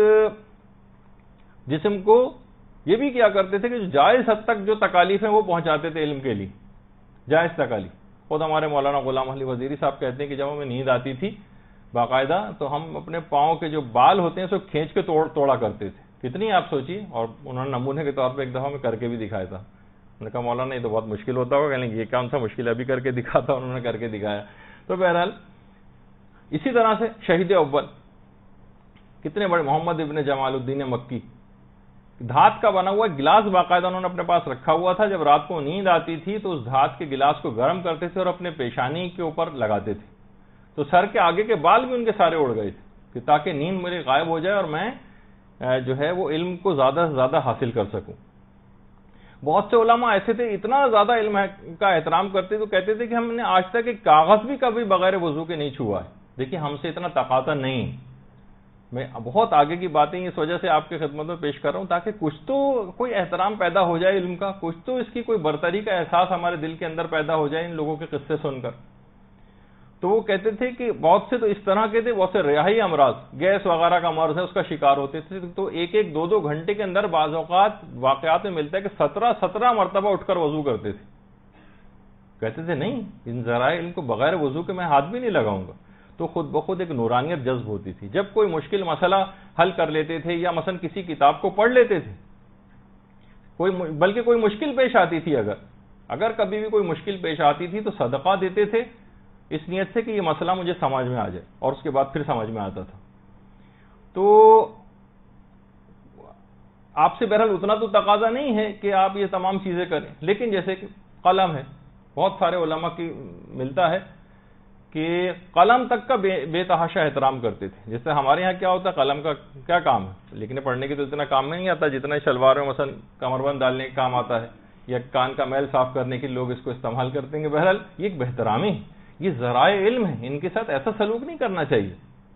جسم کو یہ بھی کیا کرتے تھے کہ جو جائز حد تک جو تکالیف ہیں وہ پہنچاتے تھے علم کے لیے، جائز تکالیف. خود ہمارے مولانا غلام علی وزیری صاحب کہتے ہیں کہ جب ہمیں نیند آتی تھی باقاعدہ تو ہم اپنے پاؤں کے جو بال ہوتے ہیں اسے کھینچ کے توڑ توڑا کرتے تھے. کتنی آپ سوچیے. اور انہوں نے نمونے کے طور پہ ایک دفعہ میں کر کے بھی دکھایا تھا. انہوں نے کہا مولانا یہ تو بہت مشکل ہوتا ہوگا، کہ یہ کام تھا مشکل، ابھی کر کے دکھاتا. انہوں نے کر کے دکھایا. تو بہرحال اسی طرح سے شہید اول کتنے بڑے محمد ابن جمال الدین مکی، دھات کا بنا ہوا گلاس باقاعدہ انہوں نے اپنے پاس رکھا ہوا تھا. جب رات کو نیند آتی تھی تو اس دھات کے گلاس کو گرم کرتے تھے اور اپنے پیشانی کے اوپر لگاتے تھے، تو سر کے آگے کے بال بھی ان کے سارے اڑ گئے تھے کہ تاکہ نیند میرے غائب ہو جائے اور میں جو ہے وہ علم کو زیادہ سے زیادہ حاصل کر سکوں. بہت سے علماء ایسے تھے اتنا زیادہ علم کا احترام کرتے تو کہتے تھے کہ ہم نے آج تک ایک کاغذ بھی کبھی بغیر وضو کے نہیں چھوا ہے. دیکھیے ہم سے اتنا تقاضا نہیں. میں بہت آگے کی باتیں اس وجہ سے آپ کی خدمت میں پیش کر رہا ہوں تاکہ کچھ تو کوئی احترام پیدا ہو جائے علم کا، کچھ تو اس کی کوئی برتری کا احساس ہمارے دل کے اندر پیدا ہو جائے ان لوگوں کے قصے سن کر. تو وہ کہتے تھے کہ بہت سے تو اس طرح کے تھے، بہت سے ریاحی امراض، گیس وغیرہ کا مرض ہے اس کا شکار ہوتے تھے، تو ایک ایک دو دو گھنٹے کے اندر بعض اوقات واقعات میں ملتا ہے کہ سترہ سترہ مرتبہ اٹھ کر وضو کرتے تھے. کہتے تھے نہیں ان ذرائع علم کو بغیر وضو کے میں ہاتھ بھی نہیں لگاؤں گا. تو خود بخود ایک نورانیت جذب ہوتی تھی. جب کوئی مشکل مسئلہ حل کر لیتے تھے یا مثلا کسی کتاب کو پڑھ لیتے تھے، کوئی بلکہ کوئی مشکل پیش آتی تھی، اگر اگر کبھی بھی کوئی مشکل پیش آتی تھی تو صدقہ دیتے تھے اس نیت سے کہ یہ مسئلہ مجھے سمجھ میں آ جائے، اور اس کے بعد پھر سمجھ میں آتا تھا. تو آپ سے بہرحال اتنا تو تقاضا نہیں ہے کہ آپ یہ تمام چیزیں کریں، لیکن جیسے کہ قلم ہے، بہت سارے علماء کی ملتا ہے کہ قلم تک کا بے, بے تحاشا احترام کرتے تھے. جیسے ہمارے ہاں کیا ہوتا ہے، قلم کا کیا کام ہے، لکھنے پڑھنے کی تو اتنا کام نہیں آتا جتنا شلوار میں مثلا کمر بند ڈالنے کا کام آتا ہے، یا کان کا میل صاف کرنے کے لوگ اس کو استعمال کرتے ہیں. بہرحال یہ ایک بہترامی ہے، یہ ذرائع علم ہے، ان کے ساتھ ایسا سلوک نہیں کرنا چاہیے.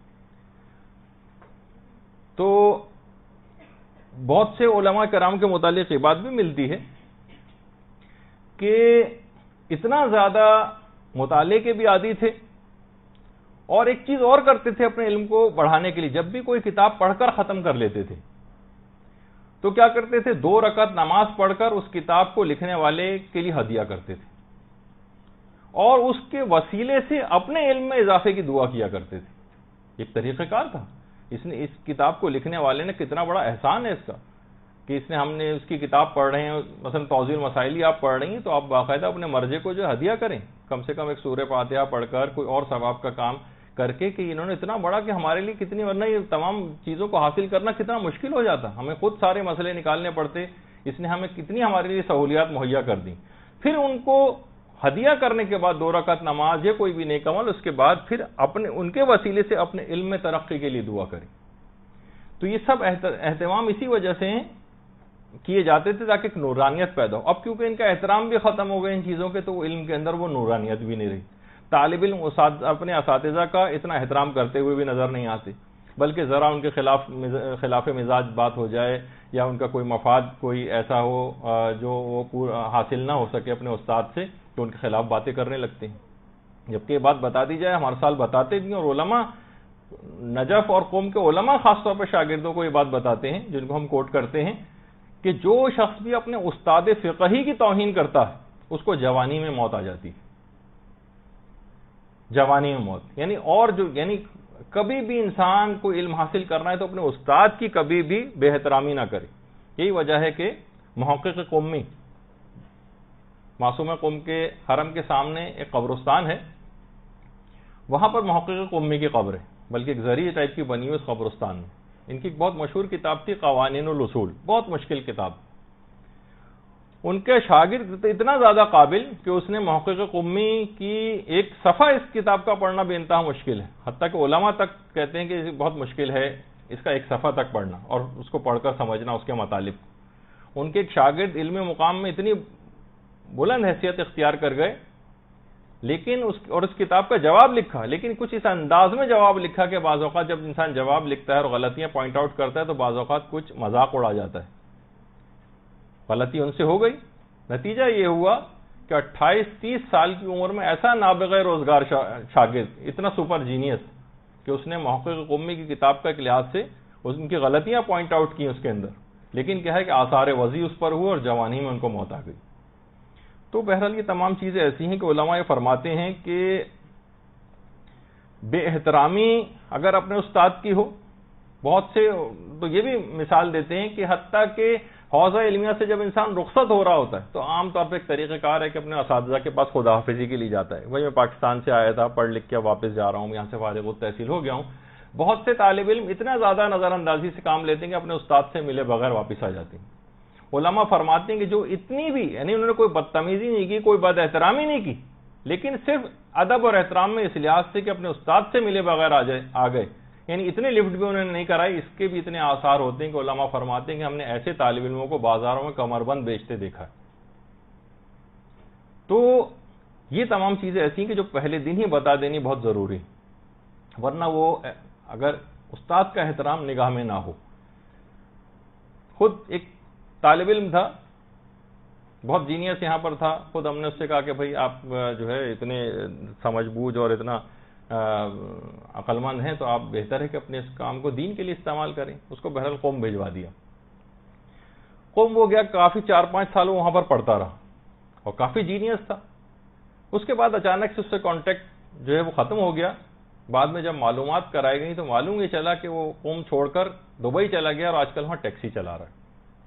تو بہت سے علماء کرام کے متعلق یہ بات بھی ملتی ہے کہ اتنا زیادہ مطالعے کے بھی عادی تھے، اور ایک چیز اور کرتے تھے اپنے علم کو بڑھانے کے لیے. جب بھی کوئی کتاب پڑھ کر ختم کر لیتے تھے تو کیا کرتے تھے، دو رکعت نماز پڑھ کر اس کتاب کو لکھنے والے کے لیے ہدیہ کرتے تھے، اور اس کے وسیلے سے اپنے علم میں اضافے کی دعا کیا کرتے تھے. ایک طریقہ کار تھا. اس نے اس کتاب کو لکھنے والے نے کتنا بڑا احسان ہے اس کا کہ اس نے ہم نے اس کی کتاب پڑھ رہے ہیں، مثلا توضیح المسائل آپ پڑھ رہی ہیں تو آپ باقاعدہ اپنے مرجے کو جو ہدیہ کریں، کم سے کم ایک سورہ فاتحہ پڑھ کر کوئی اور ثواب کا کام کر کے، کہ انہوں نے اتنا بڑا کہ ہمارے لیے کتنی، ورنہ یہ تمام چیزوں کو حاصل کرنا کتنا مشکل ہو جاتا، ہمیں خود سارے مسئلے نکالنے پڑتے. اس نے ہمیں کتنی ہمارے لیے سہولیات مہیا کر دی. پھر ان کو ہدیہ کرنے کے بعد دو رکعت نماز یا کوئی بھی نیک عمل، اس کے بعد پھر اپنے ان کے وسیلے سے اپنے علم میں ترقی کے لیے دعا کریں. تو یہ سب اہتمام اسی وجہ سے کیے جاتے تھے تاکہ ایک نورانیت پیدا ہو. اب کیونکہ ان کا احترام بھی ختم ہو گئے ان چیزوں کے، تو علم کے اندر وہ نورانیت بھی نہیں رہی. طالب علم اپنے اساتذہ کا اتنا احترام کرتے ہوئے بھی نظر نہیں آتے، بلکہ ذرا ان کے خلاف خلاف مزاج بات ہو جائے یا ان کا کوئی مفاد کوئی ایسا ہو جو وہ حاصل نہ ہو سکے اپنے استاد سے، تو ان کے خلاف باتیں کرنے لگتے ہیں. جبکہ یہ بات بتا دی جائے، ہمارے سال بتاتے بھی، اور علماء نجف اور قوم کے علماء خاص طور پر شاگردوں کو یہ بات بتاتے ہیں جن کو ہم کوٹ کرتے ہیں کہ جو شخص بھی اپنے استاد فقہی کی توہین کرتا ہے اس کو جوانی میں موت آ جاتی ہے. جوانی میں موت یعنی اور جو یعنی کبھی بھی انسان کو علم حاصل کرنا ہے تو اپنے استاد کی کبھی بھی بے احترامی نہ کرے. یہی وجہ ہے کہ محقق قومی معصوم قم کے حرم کے سامنے ایک قبرستان ہے، وہاں پر محقق قمی کی قبر ہے، بلکہ ایک ذریعہ ٹائپ کی بنی ہوئی اس قبرستان میں۔ ان کی ایک بہت مشہور کتاب تھی قوانین الاصول، بہت مشکل کتاب۔ ان کے شاگرد اتنا زیادہ قابل کہ اس نے محقق قمی کی ایک صفحہ اس کتاب کا پڑھنا بے انتہا مشکل ہے، حتیٰ کہ علماء تک کہتے ہیں کہ بہت مشکل ہے اس کا ایک صفحہ تک پڑھنا اور اس کو پڑھ کر سمجھنا اس کے مطالب۔ ان کے ایک شاگرد علم مقام میں اتنی بلند حیثیت اختیار کر گئے، لیکن اس اور اس کتاب کا جواب لکھا، لیکن کچھ اس انداز میں جواب لکھا کہ بعض اوقات جب انسان جواب لکھتا ہے اور غلطیاں پوائنٹ آؤٹ کرتا ہے تو بعض اوقات کچھ مذاق اڑا جاتا ہے۔ غلطی ان سے ہو گئی، نتیجہ یہ ہوا کہ اٹھائیس تیس سال کی عمر میں ایسا نابغہ روزگار شاگرد، اتنا سپر جینیس کہ اس نے محقق قمی کی کتاب کا ایک لحاظ سے ان کی غلطیاں پوائنٹ آؤٹ کی اس کے اندر، لیکن کیا ہے کہ آثار وضع اس پر ہوئے اور جوانی میں ان کو موت آ گئی۔ تو بہرحال یہ تمام چیزیں ایسی ہیں کہ علماء یہ فرماتے ہیں کہ بے احترامی اگر اپنے استاد کی ہو، بہت سے تو یہ بھی مثال دیتے ہیں کہ حتیٰ کہ حوزہ علمیہ سے جب انسان رخصت ہو رہا ہوتا ہے تو عام طور پہ ایک طریقہ کار ہے کہ اپنے اساتذہ کے پاس خدا حافظی کے لیے جاتا ہے، وہی میں پاکستان سے آیا تھا، پڑھ لکھ کے واپس جا رہا ہوں، یہاں سے فارغ التحصیل ہو گیا ہوں۔ بہت سے طالب علم اتنا زیادہ نظر اندازی سے کام لیتے ہیں کہ اپنے استاد سے ملے بغیر واپس آ جاتے ہیں۔ علماء فرماتے ہیں کہ جو اتنی بھی، یعنی انہوں نے کوئی بدتمیزی نہیں کی، کوئی بد احترامی نہیں کی، لیکن صرف ادب اور احترام میں اس لحاظ سے کہ اپنے استاد سے ملے بغیر آ جائے آ گئے، یعنی اتنے لفٹ بھی انہوں نے نہیں کرائی، اس کے بھی اتنے آثار ہوتے ہیں کہ علماء فرماتے ہیں کہ ہم نے ایسے طالب علموں کو بازاروں میں کمر بند بیچتے دیکھا ہے۔ تو یہ تمام چیزیں ایسی ہیں کہ جو پہلے دن ہی بتا دینی بہت ضروری، ورنہ وہ اگر استاد کا احترام نگاہ میں نہ ہو۔ خود ایک طالب علم تھا، بہت جینیس یہاں پر تھا، خود ہم نے اس سے کہا کہ بھائی آپ جو ہے اتنے سمجھ بوجھ اور اتنا عقل مند ہیں تو آپ بہتر ہے کہ اپنے اس کام کو دین کے لیے استعمال کریں۔ اس کو بہرحال قوم بھیجوا دیا۔ قوم وہ گیا، کافی چار پانچ سال وہاں پر پڑھتا رہا اور کافی جینیس تھا۔ اس کے بعد اچانک سے اس سے کانٹیکٹ جو ہے وہ ختم ہو گیا۔ بعد میں جب معلومات کرائی گئی تو معلوم یہ چلا کہ وہ قوم چھوڑ کر دبئی چلا گیا اور آج کل وہاں ٹیکسی چلا رہا ہے۔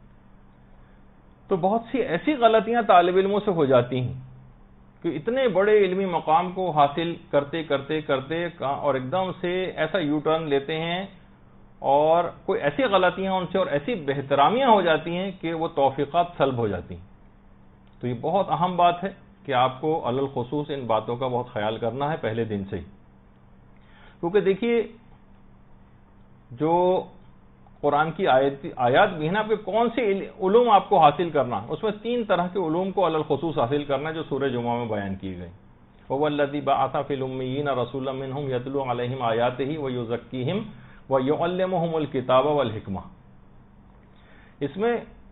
تو بہت سی ایسی غلطیاں طالب علموں سے ہو جاتی ہیں کہ اتنے بڑے علمی مقام کو حاصل کرتے کرتے کرتے اور ایک دم سے ایسا یو ٹرن لیتے ہیں اور کوئی ایسی غلطیاں ان سے اور ایسی بہترامیاں ہو جاتی ہیں کہ وہ توفیقات سلب ہو جاتی ہیں۔ تو یہ بہت اہم بات ہے کہ آپ کو علی الخصوص ان باتوں کا بہت خیال کرنا ہے پہلے دن سے ہی، کیونکہ دیکھیے جو قرآن کی آیت آیات بھی ہیں نا، آپ کے کون سے علوم آپ کو حاصل کرنا، اس میں تین طرح کے علوم کو علی الخصوص حاصل کرنا ہے جو سورہ جمعہ میں بیان کیے گئے۔ وَهُوَ الَّذِي بَعَثَ فِي الْأُمِّيِّينَ رَسُولًا مِّنْهُمْ يَتْلُو عَلَيْهِمْ آيَاتِهِ وَيُزَكِّيهِمْ وَيُعَلِّمُهُمُ الْكِتَابَ وَالْحِكْمَةَ۔ اس میں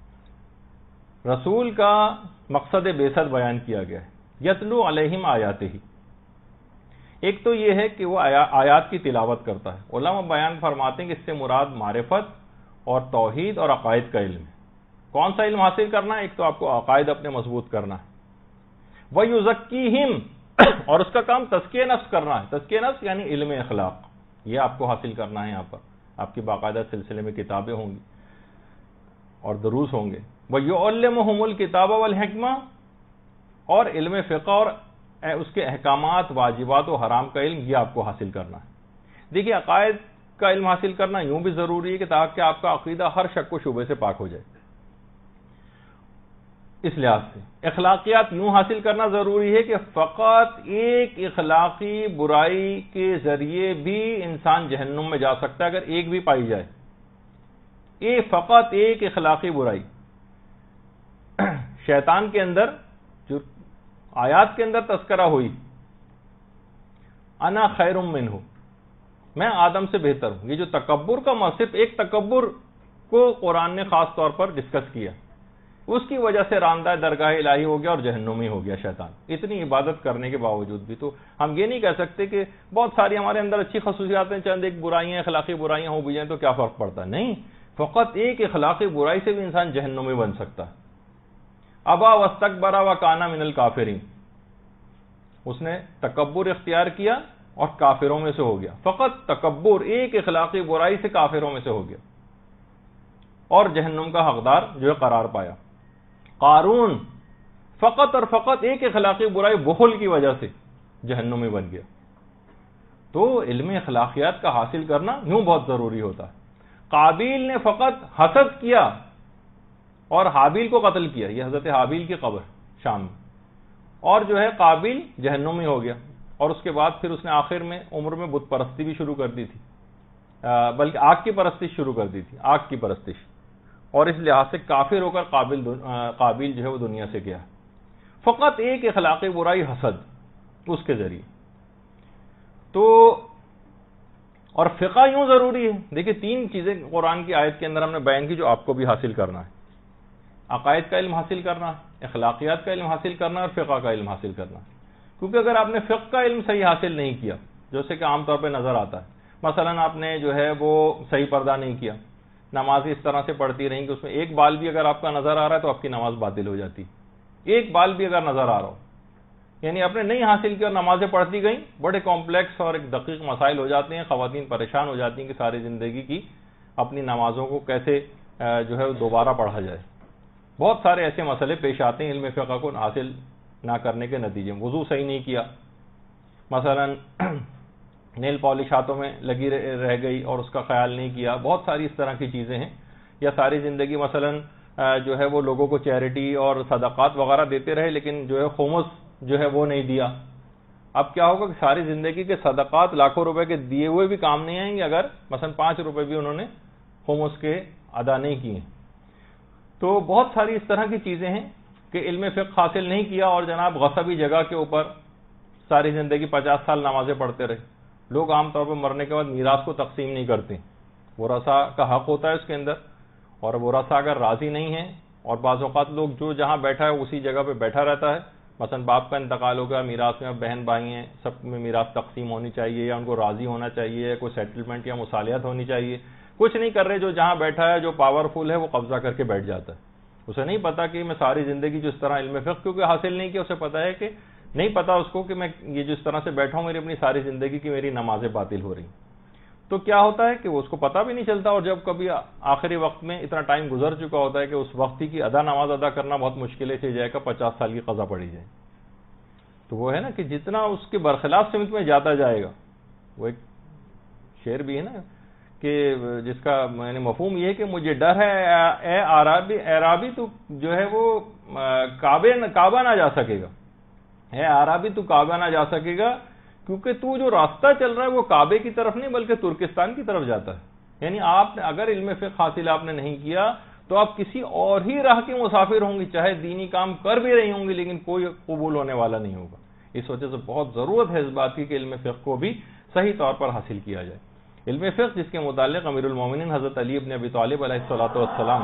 رسول کا مقصد بعثت بیان کیا گیا ہے، یتلو علیہم آیاتہ۔ ایک تو یہ ہے کہ وہ آیات کی تلاوت کرتا ہے۔ علماء بیان فرماتے ہیں کہ اس سے مراد معرفت اور توحید اور عقائد کا علم ہے۔ کون سا علم حاصل کرنا ہے؟ ایک تو آپ کو عقائد اپنے مضبوط کرنا ہے، وَيُزَكِّيهِمْ، اور اس کا کام تزکیہ نفس کرنا ہے۔ تزکیہ نفس یعنی علم اخلاق، یہ آپ کو حاصل کرنا ہے۔ یہاں پر آپ کی باقاعدہ سلسلے میں کتابیں ہوں گی اور دروس ہوں گے۔ وَيُعَلِّمُهُمُ الْكِتَابَ وَالْحِكْمَةَ، اور علم فقہ اور اس کے احکامات، واجبات و حرام کا علم، یہ آپ کو حاصل کرنا ہے۔ دیکھیے عقائد کا علم حاصل کرنا یوں بھی ضروری ہے کہ تاکہ آپ کا عقیدہ ہر شک و شبہے سے پاک ہو جائے۔ اس لحاظ سے اخلاقیات یوں حاصل کرنا ضروری ہے کہ فقط ایک اخلاقی برائی کے ذریعے بھی انسان جہنم میں جا سکتا ہے اگر ایک بھی پائی جائے۔ یہ فقط ایک اخلاقی برائی شیطان کے اندر جو آیات کے اندر تذکرہ ہوئی، انا خیر منہ، میں آدم سے بہتر ہوں، یہ جو تکبر کا صرف ایک تکبر کو قرآن نے خاص طور پر ڈسکس کیا، اس کی وجہ سے راندہ درگاہ الہی ہو گیا اور جہنمی ہو گیا شیطان، اتنی عبادت کرنے کے باوجود بھی۔ تو ہم یہ نہیں کہہ سکتے کہ بہت ساری ہمارے اندر اچھی خصوصیات ہیں، چند ایک برائیاں اخلاقی برائیاں ہو بھی جائیں تو کیا فرق پڑتا ہے؟ نہیں، فقط ایک اخلاقی برائی سے بھی انسان جہنمی بن سکتا ہے۔ ابا واستکبر وکان من الکافرین، اس نے تکبر اختیار کیا اور کافروں میں سے ہو گیا۔ فقط تکبر ایک اخلاقی برائی سے کافروں میں سے ہو گیا اور جہنم کا حقدار جو ہے قرار پایا۔ قارون فقط اور فقط ایک اخلاقی برائی بخل کی وجہ سے جہنمی بن گیا. تو علم اخلاقیات کا حاصل کرنا یوں بہت ضروری ہوتا ہے. قابیل نے فقط حسد کیا اور حابیل کو قتل کیا, یہ حضرت حابیل کی قبر شام میں, اور جو ہے قابیل جہنمی ہو گیا, اور اس کے بعد پھر اس نے آخر میں عمر میں بت پرستی بھی شروع کر دی تھی, بلکہ آگ کی پرستش شروع کر دی تھی, آگ کی پرستش, اور اس لحاظ سے کافر ہو کر قابل قابیل جو ہے وہ دنیا سے گیا. فقط ایک اخلاقی برائی حسد, اس کے ذریعے. تو اور فقہ یوں ضروری ہے. دیکھیں تین چیزیں قرآن کی آیت کے اندر ہم نے بیان کی جو آپ کو بھی حاصل کرنا ہے. عقائد کا علم حاصل کرنا ہے, اخلاقیات کا علم حاصل کرنا ہے, اور فقہ کا علم حاصل کرنا ہے. کیونکہ اگر آپ نے فقہ کا علم صحیح حاصل نہیں کیا, جیسے کہ عام طور پہ نظر آتا ہے, مثلا آپ نے جو ہے وہ صحیح پردہ نہیں کیا, نماز اس طرح سے پڑھتی رہیں کہ اس میں ایک بال بھی اگر آپ کا نظر آ رہا ہے تو آپ کی نماز باطل ہو جاتی, ایک بال بھی اگر نظر آ رہا ہو, یعنی آپ نے نہیں حاصل کیا اور نمازیں پڑھتی گئیں, بڑے کمپلیکس اور ایک دقیق مسائل ہو جاتے ہیں. خواتین پریشان ہو جاتی ہیں کہ ساری زندگی کی اپنی نمازوں کو کیسے جو ہے دوبارہ پڑھا جائے. بہت سارے ایسے مسئلے پیش آتے ہیں علم فقہ کو حاصل نہ کرنے کے نتیجے میں. وضو صحیح نہیں کیا, مثلا نیل پالش ہاتھوں میں لگی رہ گئی اور اس کا خیال نہیں کیا, بہت ساری اس طرح کی چیزیں ہیں. یا ساری زندگی مثلا جو ہے وہ لوگوں کو چیریٹی اور صدقات وغیرہ دیتے رہے, لیکن جو ہے خمس جو ہے وہ نہیں دیا. اب کیا ہوگا کہ ساری زندگی کے صدقات لاکھوں روپے کے دیے ہوئے بھی کام نہیں آئیں گے اگر مثلا پانچ روپے بھی انہوں نے خمس کے ادا نہیں کیے. تو بہت ساری اس طرح کی چیزیں ہیں کہ علم فقہ حاصل نہیں کیا اور جناب غصبی جگہ کے اوپر ساری زندگی پچاس سال نمازیں پڑھتے رہے. لوگ عام طور پر مرنے کے بعد میراث کو تقسیم نہیں کرتے, ورثہ کا حق ہوتا ہے اس کے اندر, اور ورثہ اگر راضی نہیں ہے, اور بعض اوقات لوگ جو جہاں بیٹھا ہے اسی جگہ پہ بیٹھا رہتا ہے, مثلا باپ کا انتقال ہو گیا, میراث میں اب بہن بھائی ہیں, سب میں میراث تقسیم ہونی چاہیے, یا ان کو راضی ہونا چاہیے, کوئی سیٹلمنٹ یا مصالحت ہونی چاہیے, کچھ نہیں کر رہے, جو جہاں بیٹھا ہے جو پاورفل ہے وہ قبضہ کر کے بیٹھ جاتا ہے. اسے نہیں پتا کہ میں ساری زندگی جو اس طرح علم فقہ کیونکہ حاصل نہیں کیا, اسے پتا ہے کہ نہیں پتا اس کو کہ میں یہ جو اس طرح سے بیٹھا ہوں میری اپنی ساری زندگی کی میری نمازیں باطل ہو رہی. تو کیا ہوتا ہے کہ وہ اس کو پتا بھی نہیں چلتا, اور جب کبھی آخری وقت میں اتنا ٹائم گزر چکا ہوتا ہے کہ اس وقتی کی ادا نماز ادا کرنا بہت مشکل سے جائے گا, پچاس سال کی قضا پڑی جائے. تو وہ ہے نا کہ جتنا اس کے برخلاف سمت میں جاتا جائے گا, وہ ایک شعر بھی ہے نا کہ جس کا یعنی مفہوم یہ ہے کہ مجھے ڈر ہے اے عرابی عرابی تو جو ہے وہ کعبے کعبہ نہ جا سکے گا, اے عرابی تو کعبہ نہ جا سکے گا, کیونکہ تو جو راستہ چل رہا ہے وہ کعبے کی طرف نہیں بلکہ ترکستان کی طرف جاتا ہے. یعنی آپ نے اگر علم فقہ حاصل آپ نے نہیں کیا تو آپ کسی اور ہی راہ کے مسافر ہوں گے, چاہے دینی کام کر بھی رہی ہوں گی لیکن کوئی قبول ہونے والا نہیں ہوگا. اس وجہ سے بہت ضرورت ہے اس بات کی کہ علم فقہ کو بھی صحیح طور پر حاصل کیا جائے. علم فقہ جس کے متعلق امیر المومنین حضرت علی ابن ابی طالب علیہ الصلوۃ والسلام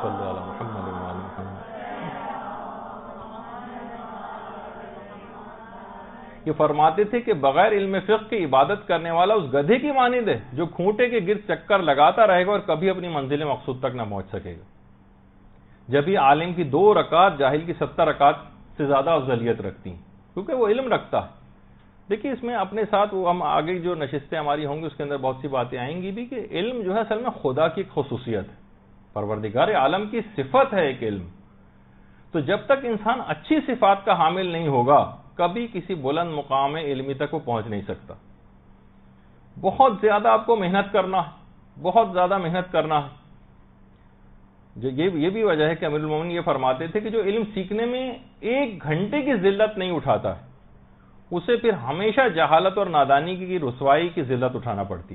یہ فرماتے تھے کہ بغیر علم فقہ کی عبادت کرنے والا اس گدھے کی مانند ہے جو کھوٹے کے گرد چکر لگاتا رہے گا اور کبھی اپنی منزل مقصود تک نہ پہنچ سکے گا. جبھی عالم کی دو رکعت جاہل کی ستر رکعت سے زیادہ افضلیت رکھتی ہیں, کیونکہ وہ علم رکھتا ہے. دیکھیے اس میں اپنے ساتھ وہ ہم آگے جو نشستیں ہماری ہوں گی اس کے اندر بہت سی باتیں آئیں گی بھی کہ علم جو ہے اصل میں خدا کی ایک خصوصیت ہے, پروردگار عالم کی صفت ہے ایک علم. تو جب تک انسان اچھی صفات کا حامل نہیں ہوگا کبھی کسی بلند مقام علمی تک وہ پہنچ نہیں سکتا. بہت زیادہ آپ کو محنت کرنا ہے, بہت زیادہ محنت کرنا ہے. یہ بھی وجہ ہے کہ امیر المومنین یہ فرماتے تھے کہ جو علم سیکھنے میں ایک گھنٹے کی ذلت نہیں اٹھاتا ہے اسے پھر ہمیشہ جہالت اور نادانی کی رسوائی کی ذلت اٹھانا پڑتی.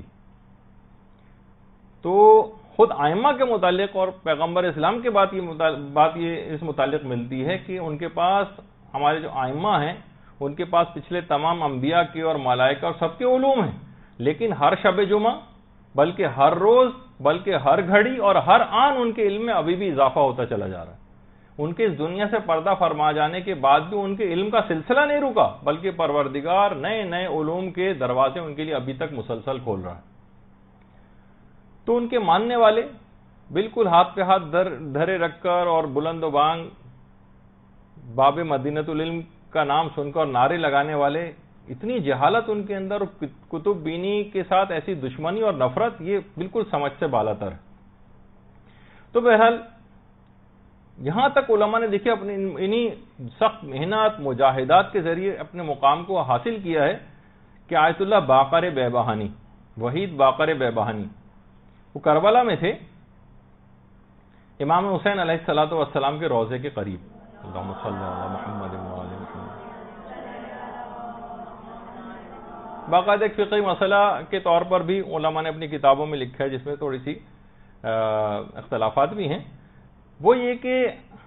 تو خود ائمہ کے متعلق اور پیغمبر اسلام کے بات یہ بات یہ اس متعلق ملتی ہے کہ ان کے پاس ہمارے جو ائمہ ہیں ان کے پاس پچھلے تمام انبیاء کے اور ملائکہ اور سب کے علوم ہیں, لیکن ہر شب جمعہ بلکہ ہر روز بلکہ ہر گھڑی اور ہر آن ان کے علم میں ابھی بھی اضافہ ہوتا چلا جا رہا ہے. ان کے اس دنیا سے پردہ فرما جانے کے بعد بھی ان کے علم کا سلسلہ نہیں رکا, بلکہ پروردگار نئے نئے علوم کے دروازے ان کے لیے ابھی تک مسلسل کھول رہا ہے. تو ان کے ماننے والے بالکل ہاتھ پہ ہاتھ دھرے رکھ کر اور بلند و بانگ باب مدینۃ العلم کا نام سن کر نعرے لگانے والے, اتنی جہالت ان کے اندر, کتب بینی کے ساتھ ایسی دشمنی اور نفرت, یہ بالکل سمجھ سے بالا تر ہے. تو بہرحال یہاں تک علماء نے دیکھیں اپنی انہی سخت محنت مجاہدات کے ذریعے اپنے مقام کو حاصل کیا ہے کہ آیت اللہ باقر بیبہانی، وحید باقر بیبہانی، وہ کربلا میں تھے، امام حسین علیہ الصلوۃ والسلام کے روضے کے قریب۔ اللہم صلی علی محمد و آل محمد۔ باقاعدہ ایک فقہی مسئلہ کے طور پر بھی علماء نے اپنی کتابوں میں لکھا ہے، جس میں تھوڑی سی اختلافات بھی ہیں، وہ یہ کہ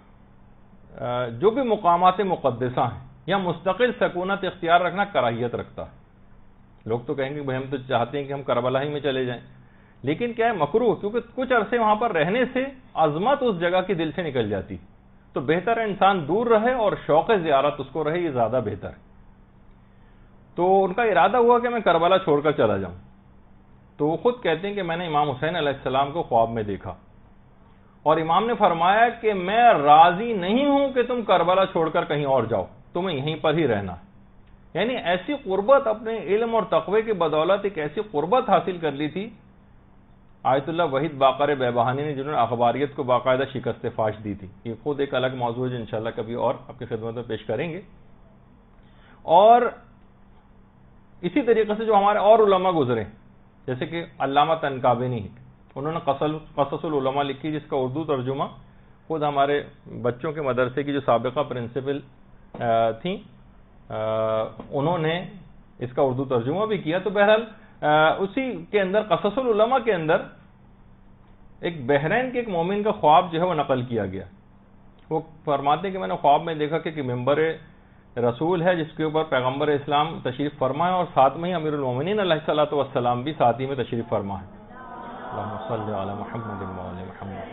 جو بھی مقامات مقدسہ ہیں یا مستقل سکونت اختیار رکھنا کراہیت رکھتا ہے۔ لوگ تو کہیں گے بھائی ہم تو چاہتے ہیں کہ ہم کربلا ہی میں چلے جائیں، لیکن کیا ہے مکروہ، کیونکہ کچھ عرصے وہاں پر رہنے سے عظمت اس جگہ کی دل سے نکل جاتی، تو بہتر ہے انسان دور رہے اور شوق زیارت اس کو رہے، یہ زیادہ بہتر ہے۔ تو ان کا ارادہ ہوا کہ میں کربلا چھوڑ کر چلا جاؤں، تو وہ خود کہتے ہیں کہ میں نے امام حسین علیہ السلام کو خواب میں دیکھا، اور امام نے فرمایا کہ میں راضی نہیں ہوں کہ تم کربلا چھوڑ کر کہیں اور جاؤ، تمہیں یہیں پر ہی رہنا ہے۔ یعنی ایسی قربت اپنے علم اور تقوی کی بدولت ایک ایسی قربت حاصل کر لی تھی آیت اللہ وحید باقر بیبہانی نے، جنہوں نے اخباریت کو باقاعدہ شکست فاش دی تھی۔ یہ خود ایک الگ موضوع ہے جو انشاءاللہ کبھی اور آپ کی خدمت میں پیش کریں گے۔ اور اسی طریقے سے جو ہمارے اور علماء گزرے، جیسے کہ علامہ تنکابینی، انہوں نے قصص العلماء لکھی، جس کا اردو ترجمہ خود ہمارے بچوں کے مدرسے کی جو سابقہ پرنسپل تھیں انہوں نے اس کا اردو ترجمہ بھی کیا۔ تو بہرحال اسی کے اندر قصص العلماء کے اندر ایک بحرین کے ایک مومن کا خواب جو ہے وہ نقل کیا گیا۔ وہ فرماتے ہیں کہ میں نے خواب میں دیکھا کہ ممبر رسول ہے جس کے اوپر پیغمبر اسلام تشریف فرما ہے، اور ساتھ میں ہی امیر المومنین علیہ الصلوۃ والسلام بھی ساتھ ہی میں تشریف فرما ہے۔ اللہم صلی علی محمد و آل محمد۔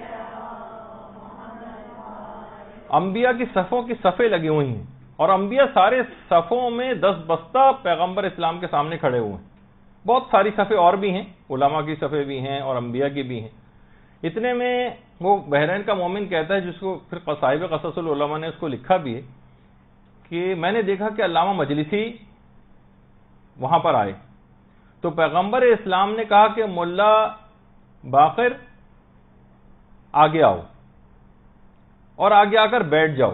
انبیاء کی صفوں کی صفیں لگی ہوئی ہیں، اور انبیاء سارے صفوں میں دس بستہ پیغمبر اسلام کے سامنے کھڑے ہوئے ہیں۔ بہت ساری صفیں اور بھی ہیں، علماء کی صفیں بھی ہیں اور انبیاء کی بھی ہیں۔ اتنے میں وہ بحرین کا مومن کہتا ہے، جس کو پھر صاحب قصص العلماء نے اس کو لکھا بھی ہے، کہ میں نے دیکھا کہ علامہ مجلسی وہاں پر آئے، تو پیغمبر اسلام نے کہا کہ ملا باقر آگے آؤ، اور آگے آ کر بیٹھ جاؤ۔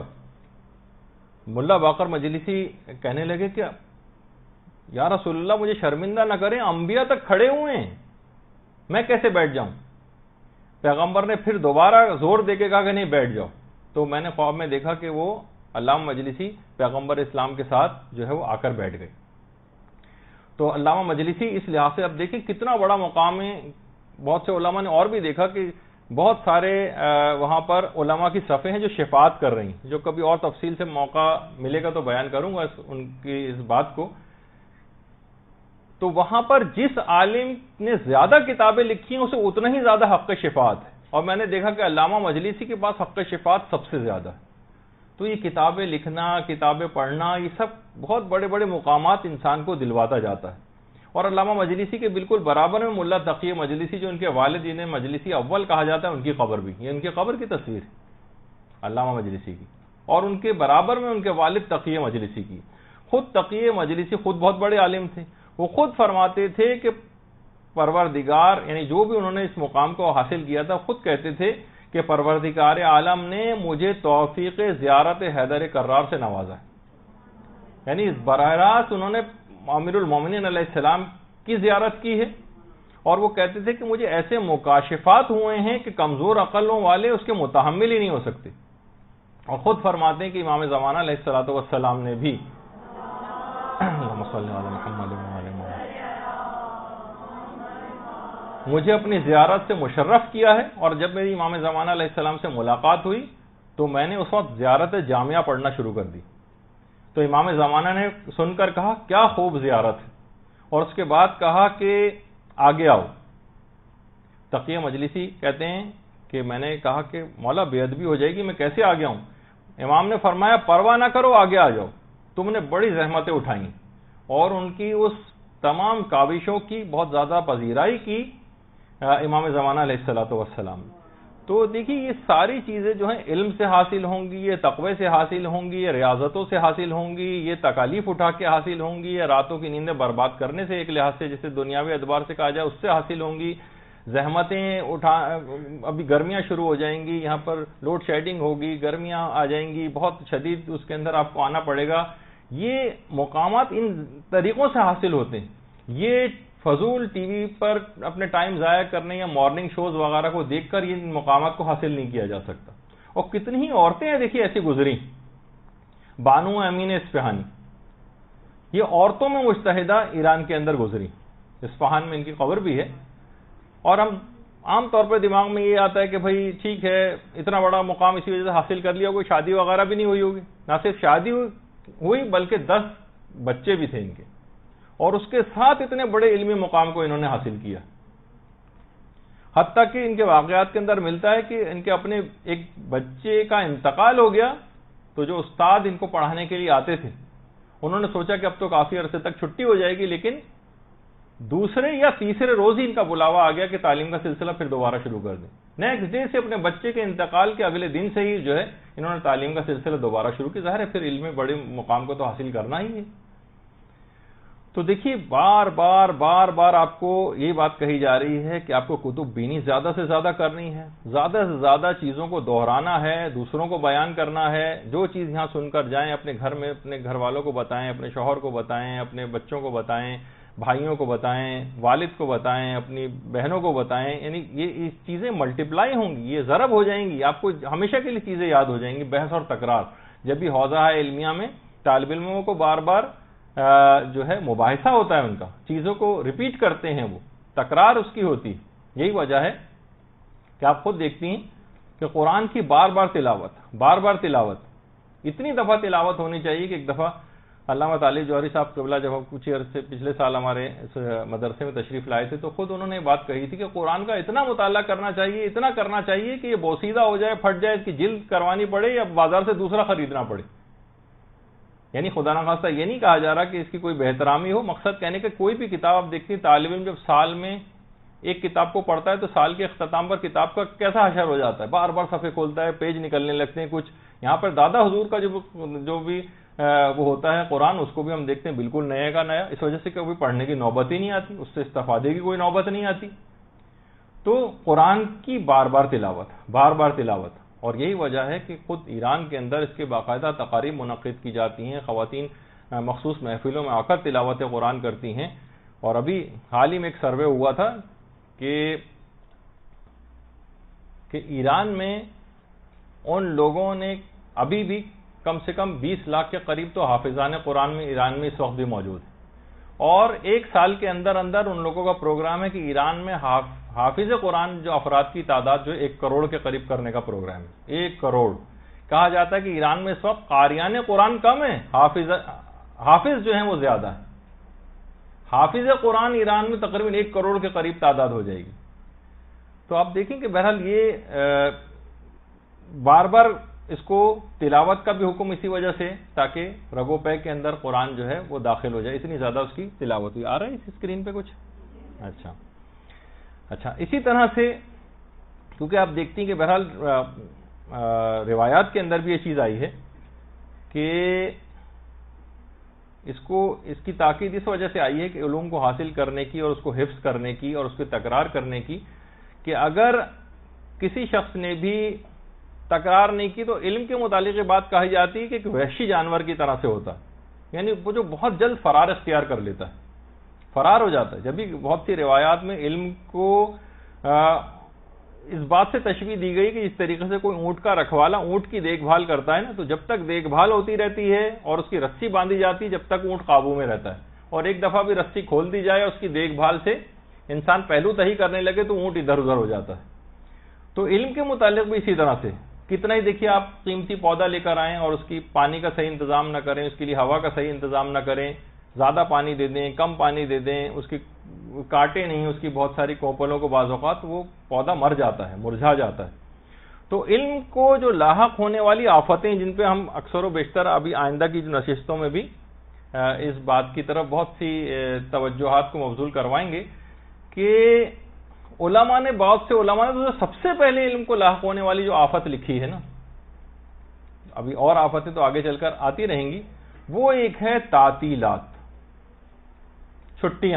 ملا باقر مجلسی کہنے لگے کہ یا رسول اللہ مجھے شرمندہ نہ کریں، انبیاء تک کھڑے ہوئے ہیں، میں کیسے بیٹھ جاؤں؟ پیغمبر نے پھر دوبارہ زور دے کے کہا کہ نہیں بیٹھ جاؤ۔ تو میں نے خواب میں دیکھا کہ وہ علامہ مجلسی پیغمبر اسلام کے ساتھ جو ہے وہ آ کر بیٹھ گئے۔ تو علامہ مجلسی اس لحاظ سے اب دیکھیں کتنا بڑا مقام ہے۔ بہت سے علماء نے اور بھی دیکھا کہ بہت سارے وہاں پر علماء کی صفیں ہیں جو شفاعت کر رہی ہیں، جو کبھی اور تفصیل سے موقع ملے گا تو بیان کروں گا ان کی اس بات کو۔ تو وہاں پر جس عالم نے زیادہ کتابیں لکھی ہیں اسے اتنا ہی زیادہ حق شفاعت ہے، اور میں نے دیکھا کہ علامہ مجلسی کے پاس حق شفاعت سب سے زیادہ ہے۔ تو یہ کتابیں لکھنا، کتابیں پڑھنا، یہ سب بہت بڑے بڑے مقامات انسان کو دلواتا جاتا ہے۔ اور علامہ مجلسی کے بالکل برابر میں ملا تقی مجلسی، جو ان کے والد جنہیں مجلسی اول کہا جاتا ہے، ان کی قبر بھی، یہ ان کی قبر کی تصویر ہے علامہ مجلسی کی، اور ان کے برابر میں ان کے والد تقی مجلسی کی۔ خود تقی مجلسی خود بہت بڑے عالم تھے، وہ خود فرماتے تھے کہ پروردگار، یعنی جو بھی انہوں نے اس مقام کو حاصل کیا تھا، خود کہتے تھے کہ پروردگار عالم نے مجھے توفیق زیارت حیدر کرار سے نوازا ہے۔ یعنی اس براہ راست انہوں نے امیر المومنین علیہ السلام کی زیارت کی ہے، اور وہ کہتے تھے کہ مجھے ایسے مکاشفات ہوئے ہیں کہ کمزور عقلوں والے اس کے متحمل ہی نہیں ہو سکتے۔ اور خود فرماتے ہیں کہ امام زمانہ علیہ الصلوۃ والسلام نے بھی مجھے اپنی زیارت سے مشرف کیا ہے، اور جب میری امام زمانہ علیہ السلام سے ملاقات ہوئی تو میں نے اس وقت زیارت جامعہ پڑھنا شروع کر دی۔ تو امام زمانہ نے سن کر کہا کیا خوب زیارت ہے، اور اس کے بعد کہا کہ آگے آؤ۔ تقی مجلسی کہتے ہیں کہ میں نے کہا کہ مولا بے ادبی ہو جائے گی، میں کیسے آگے آؤں؟ امام نے فرمایا پرواہ نہ کرو، آگے آ جاؤ، تم نے بڑی زحمتیں اٹھائیں، اور ان کی اس تمام کاوشوں کی بہت زیادہ پذیرائی کی امام زمانہ علیہ الصلوۃ والسلام۔ تو دیکھیے یہ ساری چیزیں جو ہیں علم سے حاصل ہوں گی، یہ تقوی سے حاصل ہوں گی، یہ ریاضتوں سے حاصل ہوں گی، یہ تکالیف اٹھا کے حاصل ہوں گی، یہ راتوں کی نیندیں برباد کرنے سے ایک لحاظ سے جسے دنیاوی اعتبار سے کہا جائے اس سے حاصل ہوں گی، زحمتیں اٹھا، ابھی گرمیاں شروع ہو جائیں گی، یہاں پر لوڈ شیڈنگ ہوگی، گرمیاں آ جائیں گی، بہت شدید اس کے اندر آپ کو آنا پڑے گا. یہ مقامات ان طریقوں سے حاصل ہوتے ہیں. یہ فضول ٹی وی پر اپنے ٹائم ضائع کرنے یا مارننگ شوز وغیرہ کو دیکھ کر ان مقامات کو حاصل نہیں کیا جا سکتا. اور کتنی ہی عورتیں ہیں دیکھیے ایسی گزری. بانو امین اصفہانی، یہ عورتوں میں مجتہدہ ایران کے اندر گزری. اصفہان میں ان کی قبر بھی ہے. اور ہم عام طور پر دماغ میں یہ آتا ہے کہ بھئی ٹھیک ہے اتنا بڑا مقام اسی وجہ سے حاصل کر لیا، کوئی شادی وغیرہ بھی نہیں ہوئی ہوگی. نہ صرف شادی ہوئی بلکہ دس بچے بھی تھے ان کے، اور اس کے ساتھ اتنے بڑے علمی مقام کو انہوں نے حاصل کیا. حتیٰ کہ ان کے واقعات کے اندر ملتا ہے کہ ان کے اپنے ایک بچے کا انتقال ہو گیا تو جو استاد ان کو پڑھانے کے لیے آتے تھے انہوں نے سوچا کہ اب تو کافی عرصے تک چھٹی ہو جائے گی، لیکن دوسرے یا تیسرے روز ہی ان کا بلاوا آ گیا کہ تعلیم کا سلسلہ پھر دوبارہ شروع کر دیں. نیکسٹ ڈے سے اپنے بچے کے انتقال کے اگلے دن سے ہی جو ہے انہوں نے تعلیم کا سلسلہ دوبارہ شروع کیا. ظاہر ہے پھر علم میں بڑے مقام کو تو حاصل کرنا ہی ہے. تو دیکھیے بار بار بار بار آپ کو یہ بات کہی جا رہی ہے کہ آپ کو کتب بینی زیادہ سے زیادہ کرنی ہے، زیادہ سے زیادہ چیزوں کو دہرانا ہے، دوسروں کو بیان کرنا ہے. جو چیز یہاں سن کر جائیں اپنے گھر میں اپنے گھر والوں کو بتائیں، اپنے شوہر کو بتائیں، اپنے بچوں کو بتائیں، بھائیوں کو بتائیں، والد کو بتائیں، اپنی بہنوں کو بتائیں. یعنی یہ چیزیں ملٹیپلائی ہوں گی، یہ ضرب ہو جائیں گی، آپ کو ہمیشہ کے لیے چیزیں یاد ہو جائیں گی. بحث اور تکرار جب بھی حوزہ علمیہ میں طالب علموں کو بار بار جو ہے مباحثہ ہوتا ہے، ان کا چیزوں کو ریپیٹ کرتے ہیں، وہ تکرار اس کی ہوتی. یہی وجہ ہے کہ آپ خود دیکھتی ہیں کہ قرآن کی بار بار تلاوت بار بار تلاوت اتنی دفعہ تلاوت ہونی چاہیے کہ ایک دفعہ علامہ طالب جوہری صاحب قبلہ جب کچھ عرصے پچھلے سال ہمارے مدرسے میں تشریف لائے تھے تو خود انہوں نے بات کہی تھی کہ قرآن کا اتنا مطالعہ کرنا چاہیے، اتنا کرنا چاہیے کہ یہ بوسیدہ ہو جائے، پھٹ جائے، اس کی جلد کروانی پڑے یا بازار سے دوسرا خریدنا پڑے. یعنی خدا نخواستہ یہ نہیں کہا جا رہا کہ اس کی کوئی بہترامی ہو، مقصد کہنے کہ کوئی بھی کتاب آپ دیکھتی ہیں، طالب علم جب سال میں ایک کتاب کو پڑھتا ہے تو سال کے اختتام پر کتاب کا کیسا حشر ہو جاتا ہے، بار بار صفحے کھولتا ہے، پیج نکلنے لگتے ہیں. کچھ یہاں پر دادا حضور کا جو جو بھی وہ ہوتا ہے قرآن، اس کو بھی ہم دیکھتے ہیں بالکل نئے کا نیا، اس وجہ سے کہ کبھی پڑھنے کی نوبت ہی نہیں آتی، اس سے استفادے کی کوئی نوبت نہیں آتی. تو قرآن کی بار بار تلاوت بار بار تلاوت اور یہی وجہ ہے کہ خود ایران کے اندر اس کے باقاعدہ تقاریب منعقد کی جاتی ہیں، خواتین مخصوص محفلوں میں آ کر تلاوت قرآن کرتی ہیں. اور ابھی حال ہی میں ایک سروے ہوا تھا کہ کہ ایران میں ان لوگوں نے ابھی بھی کم سے کم بیس لاکھ کے قریب تو حافظان قرآن میں ایران میں اس وقت بھی موجود ہیں، اور ایک سال کے اندر اندر ان لوگوں کا پروگرام ہے کہ ایران میں حافظ قرآن جو افراد کی تعداد جو ایک کروڑ کے قریب کرنے کا پروگرام ہے. ایک کروڑ کہا جاتا ہے کہ ایران میں اس وقت قاریان قرآن کم ہیں، حافظ حافظ جو ہیں وہ زیادہ ہیں. حافظ قرآن ایران میں تقریباً ایک کروڑ کے قریب تعداد ہو جائے گی. تو آپ دیکھیں کہ بہرحال یہ بار بار اس کو تلاوت کا بھی حکم اسی وجہ سے تاکہ رگو پے کے اندر قرآن جو ہے وہ داخل ہو جائے، اتنی زیادہ اس کی تلاوت ہوئی. آ رہا ہے اس اسکرین پہ کچھ؟ اچھا اچھا اسی طرح سے کیونکہ آپ دیکھتی ہیں کہ بہرحال روایات کے اندر بھی یہ چیز آئی ہے کہ اس کو اس کی تاکید اس وجہ سے آئی ہے کہ علوم کو حاصل کرنے کی اور اس کو حفظ کرنے کی اور اس کی تکرار کرنے کی، کہ اگر کسی شخص نے بھی تکرار نہیں کی تو علم کے متعلق یہ بات کہی جاتی ہے کہ ایک وحشی جانور کی طرح سے ہوتا ہے، یعنی وہ جو بہت جلد فرار اختیار کر لیتا ہے، فرار ہو جاتا ہے. جب بھی بہت سی روایات میں علم کو اس بات سے تشبیہ دی گئی کہ اس طریقے سے کوئی اونٹ کا رکھوالا اونٹ کی دیکھ بھال کرتا ہے نا، تو جب تک دیکھ بھال ہوتی رہتی ہے اور اس کی رسی باندھی جاتی ہے جب تک اونٹ قابو میں رہتا ہے، اور ایک دفعہ بھی رسی کھول دی جائے اس کی دیکھ بھال سے انسان پہلو تہی کرنے لگے تو اونٹ ادھر ادھر ہو جاتا ہے. تو علم کے متعلق بھی اسی طرح سے کتنا ہی دیکھیے آپ قیمتی پودا لے کر آئیں اور اس کی پانی کا صحیح انتظام نہ کریں، اس کے لیے ہوا کا صحیح انتظام نہ کریں، زیادہ پانی دے دیں کم پانی دے دیں، اس کی کاٹے نہیں اس کی بہت ساری کوپلوں کو، بعض اوقات وہ پودا مر جاتا ہے، مرجھا جاتا ہے. تو علم کو جو لاحق ہونے والی آفتیں جن پہ ہم اکثر و بیشتر ابھی آئندہ کی جو نشستوں میں بھی اس بات کی طرف بہت سی توجہات کو مبذول کروائیں گے کہ علماء نے بہت سے علماء نے سب سے پہلے علم کو لاحق ہونے والی جو آفت لکھی ہے نا، ابھی اور آفتیں تو آگے چل کر آتی رہیں گی، وہ ایک ہے تعطیلات، چھٹیاں.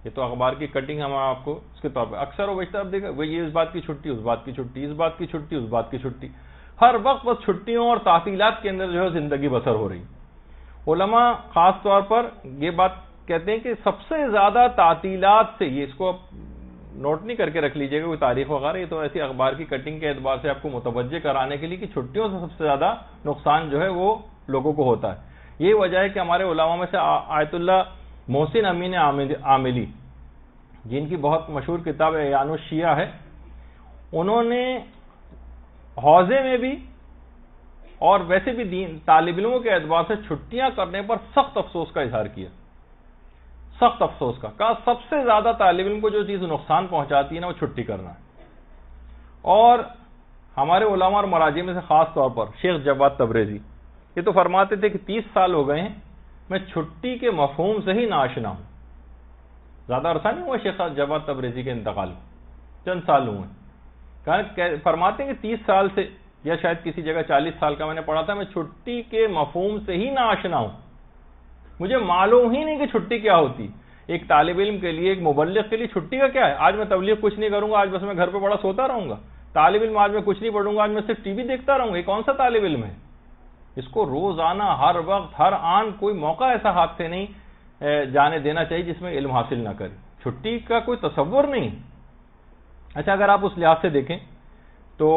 یہ تو اخبار کی کٹنگ ہم آپ کو اس کے طور پہ اکثر و بیشتر آپ دیکھا وہ یہ اس بات کی چھٹی اس بات کی چھٹی اس بات کی چھٹی اس بات کی چھٹی، ہر وقت بس چھٹیوں اور تعطیلات کے اندر جو ہے زندگی بسر ہو رہی۔ علماء خاص طور پر یہ بات کہتے ہیں کہ سب سے زیادہ تعطیلات سے، یہ اس کو نوٹ نہیں کر کے رکھ لیجئے گا کوئی تاریخ وغیرہ، یہ تو ایسی اخبار کی کٹنگ کے اعتبار سے آپ کو متوجہ کرانے کے لیے کہ چھٹیوں سے سب سے زیادہ نقصان جو ہے وہ لوگوں کو ہوتا ہے۔ یہی وجہ ہے کہ ہمارے علماء میں سے آیت اللہ محسن امین عاملی، جن کی بہت مشہور کتاب اعیان الشیعہ ہے، انہوں نے حوزے میں بھی اور ویسے بھی دین طالب علموں کے اعتبار سے چھٹیاں کرنے پر سخت افسوس کا اظہار کیا، سخت افسوس کا، کہا سب سے زیادہ طالب علم کو جو چیز نقصان پہنچاتی ہے نا وہ چھٹی کرنا ہے۔ اور ہمارے علماء اور مراجع میں سے خاص طور پر شیخ جواد تبریزی یہ تو فرماتے تھے کہ تیس سال ہو گئے ہیں میں چھٹی کے مفہوم سے ہی ناشنا ہوں۔ زیادہ عرصہ نہیں ہوا شیخ جواد تبریزی کے انتقال، چند سال ہوئے، فرماتے ہیں کہ تیس سال سے یا شاید کسی جگہ چالیس سال کا میں نے پڑھا تھا، میں چھٹی کے مفہوم سے ہی ناشنا ہوں، مجھے معلوم ہی نہیں کہ چھٹی کیا ہوتی۔ ایک طالب علم کے لیے، ایک مبلغ کے لیے چھٹی کا کیا ہے؟ آج میں تبلیغ کچھ نہیں کروں گا، آج بس میں گھر پہ پڑا سوتا رہوں گا۔ طالب علم آج میں کچھ نہیں پڑھوں گا، آج میں صرف ٹی وی دیکھتا رہوں گا، یہ کون سا طالب علم ہے؟ اس کو روزانہ ہر وقت ہر آن کوئی موقع ایسا ہاتھ سے نہیں جانے دینا چاہیے جس میں علم حاصل نہ کرے۔ چھٹی کا کوئی تصور نہیں۔ اچھا، اگر آپ اس لحاظ سے دیکھیں تو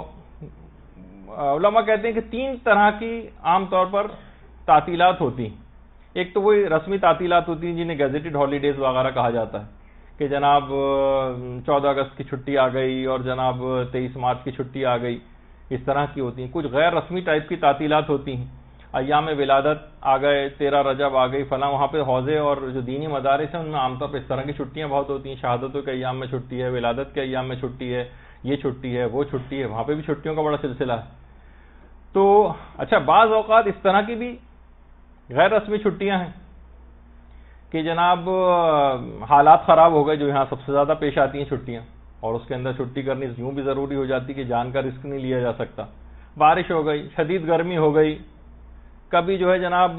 علماء کہتے ہیں کہ تین طرح کی عام طور پر تعطیلات ہوتی ہیں۔ ایک تو وہی رسمی تعطیلات ہوتی ہیں جنہیں گیزیٹڈ ہالیڈیز وغیرہ کہا جاتا ہے کہ جناب چودہ اگست کی چھٹی آ گئی اور جناب تیئیس مارچ کی چھٹی آ گئی، اس طرح کی ہوتی ہیں۔ کچھ غیر رسمی ٹائپ کی تعطیلات ہوتی ہیں، ایام ولادت آ گئے، تیرہ رجب آ گئی، فلاں، وہاں پہ حوزے اور جو دینی مدارس ہیں ان میں عام طور پہ اس طرح کی چھٹیاں بہت ہوتی ہیں، شہادتوں کے ایام میں چھٹی ہے، ولادت کے ایام میں چھٹی ہے، یہ چھٹی ہے، وہ چھٹی ہے، وہاں پہ بھی چھٹیوں کا بڑا سلسلہ ہے۔ تو اچھا، بعض اوقات اس طرح کی بھی غیر رسمی چھٹیاں ہیں کہ جناب حالات خراب ہو گئے، جو یہاں سب سے زیادہ پیش آتی ہیں چھٹیاں، اور اس کے اندر چھٹی کرنی یوں بھی ضروری ہو جاتی کہ جان کا رسک نہیں لیا جا سکتا۔ بارش ہو گئی، شدید گرمی ہو گئی، کبھی جو ہے جناب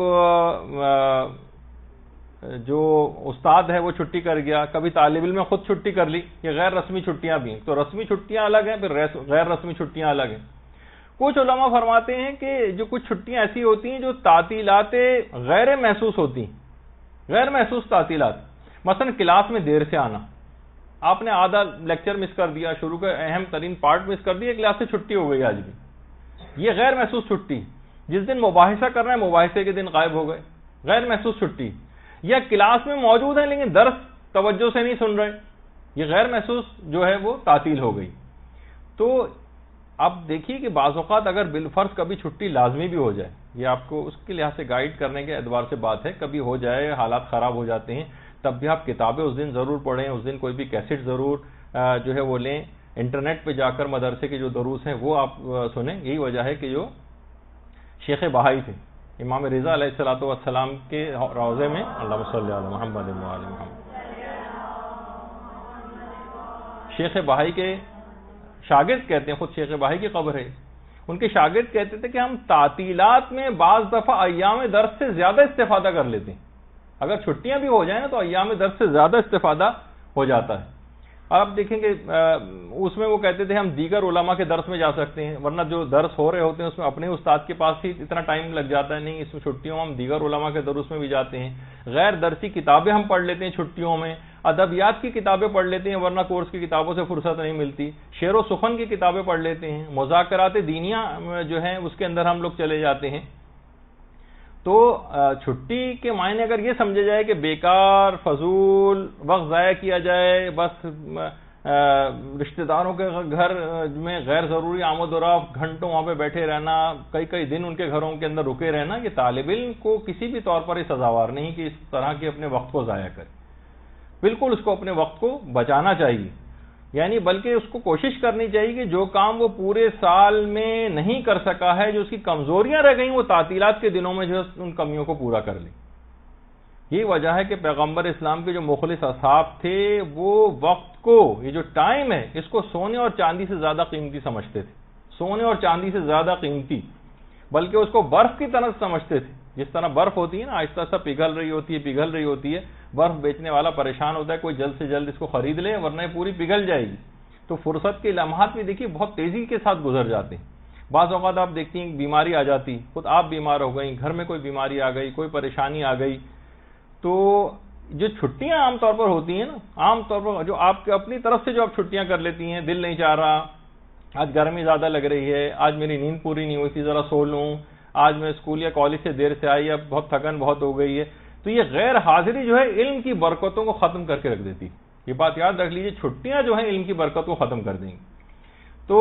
جو استاد ہے وہ چھٹی کر گیا، کبھی طالب علم نے خود چھٹی کر لی، یہ غیر رسمی چھٹیاں بھی ہیں۔ تو رسمی چھٹیاں الگ ہیں، پھر غیر رسمی چھٹیاں الگ ہیں۔ کچھ علماء فرماتے ہیں کہ جو کچھ چھٹیاں ایسی ہوتی ہیں جو تعطیلات غیر محسوس ہوتی ہیں، غیر محسوس تعطیلات، مثلا کلاس میں دیر سے آنا، آپ نے آدھا لیکچر مس کر دیا، شروع کا اہم ترین پارٹ مس کر دیا، کلاس سے چھٹی ہو گئی آج بھی، یہ غیر محسوس چھٹی۔ جس دن مباحثہ کرنا ہے مباحثے کے دن غائب ہو گئے، غیر محسوس چھٹی۔ یا کلاس میں موجود ہیں لیکن درس توجہ سے نہیں سن رہے، یہ غیر محسوس جو ہے وہ تعطیل ہو گئی۔ تو اب دیکھیے کہ بعض اوقات اگر بالفرض کبھی چھٹی لازمی بھی ہو جائے، یہ آپ کو اس کے لحاظ سے گائیڈ کرنے کے اعتبار سے بات ہے، کبھی ہو جائے، حالات خراب ہو جاتے ہیں، تب بھی آپ کتابیں اس دن ضرور پڑھیں، اس دن کوئی بھی کیسٹ ضرور جو ہے وہ لیں، انٹرنیٹ پہ جا کر مدرسے کے جو دروس ہیں وہ آپ سنیں۔ یہی وجہ ہے کہ جو شیخ بہائی تھے، امام رضا علیہ الصلوۃ والسلام کے روضے میں، اللہم صلی علی محمد و علی محمد، شیخ بہائی کے شاگرد کہتے ہیں، خود شیخ بہائی کی قبر ہے، ان کے شاگرد کہتے تھے کہ ہم تعطیلات میں بعض دفعہ ایام درس سے زیادہ استفادہ کر لیتے ہیں، اگر چھٹیاں بھی ہو جائیں نا تو ایام درس سے زیادہ استفادہ ہو جاتا ہے۔ آپ دیکھیں گے اس میں وہ کہتے تھے ہم دیگر علماء کے درس میں جا سکتے ہیں، ورنہ جو درس ہو رہے ہوتے ہیں اس میں اپنے استاد کے پاس ہی اتنا ٹائم لگ جاتا ہے، نہیں اس میں چھٹیوں میں ہم دیگر علماء کے دروس میں بھی جاتے ہیں، غیر درسی کتابیں ہم پڑھ لیتے ہیں چھٹیوں میں، ادبیات کی کتابیں پڑھ لیتے ہیں ورنہ کورس کی کتابوں سے فرصت نہیں ملتی، شعر و سخن کی کتابیں پڑھ لیتے ہیں، مذاکرات دینیہ جو ہیں اس کے اندر ہم لوگ چلے جاتے ہیں۔ تو چھٹی کے معنی اگر یہ سمجھا جائے کہ بیکار فضول وقت ضائع کیا جائے، بس رشتہ داروں کے گھر میں غیر ضروری آمد و رفت، گھنٹوں وہاں پہ بیٹھے رہنا، کئی کئی دن ان کے گھروں کے اندر رکے رہنا، یہ طالب علم کو کسی بھی طور پر یہ سزاوار نہیں کہ اس طرح کے اپنے وقت کو ضائع کرے۔ بالکل اس کو اپنے وقت کو بچانا چاہیے، یعنی بلکہ اس کو کوشش کرنی چاہیے کہ جو کام وہ پورے سال میں نہیں کر سکا ہے، جو اس کی کمزوریاں رہ گئیں، وہ تعطیلات کے دنوں میں جو ان کمیوں کو پورا کر لے۔ یہی وجہ ہے کہ پیغمبر اسلام کے جو مخلص اصحاب تھے وہ وقت کو، یہ جو ٹائم ہے، اس کو سونے اور چاندی سے زیادہ قیمتی سمجھتے تھے، سونے اور چاندی سے زیادہ قیمتی، بلکہ اس کو برف کی طرح سمجھتے تھے۔ جس طرح برف ہوتی ہے نا آہستہ آہستہ پگھل رہی ہوتی ہے پگھل رہی ہوتی ہے برف بیچنے والا پریشان ہوتا ہے کوئی جلد سے جلد اس کو خرید لے ورنہ پوری پگھل جائے گی. تو فرصت کے لمحات بھی دیکھیے بہت تیزی کے ساتھ گزر جاتے ہیں. بعض اوقات آپ دیکھتی ہیں بیماری آ جاتی, خود آپ بیمار ہو گئی, گھر میں کوئی بیماری آ گئی, کوئی پریشانی آ گئی, تو جو چھٹیاں عام طور پر ہوتی ہیں نا عام طور پر جو آپ کے اپنی طرف سے جو آپ چھٹیاں کر لیتی ہیں, دل نہیں چاہ رہا, آج گرمی زیادہ لگ رہی ہے, آج میری نیند پوری نہیں ہوئی تھی ذرا سو لوں, آج میں اسکول یا کالج سے دیر سے آئی, اب بہت تھکن بہت ہو گئی ہے, تو یہ غیر حاضری جو ہے علم کی برکتوں کو ختم کر کے رکھ دیتی. یہ بات یاد رکھ لیجئے, چھٹیاں جو ہیں علم کی برکت کو ختم کر دیں گی. تو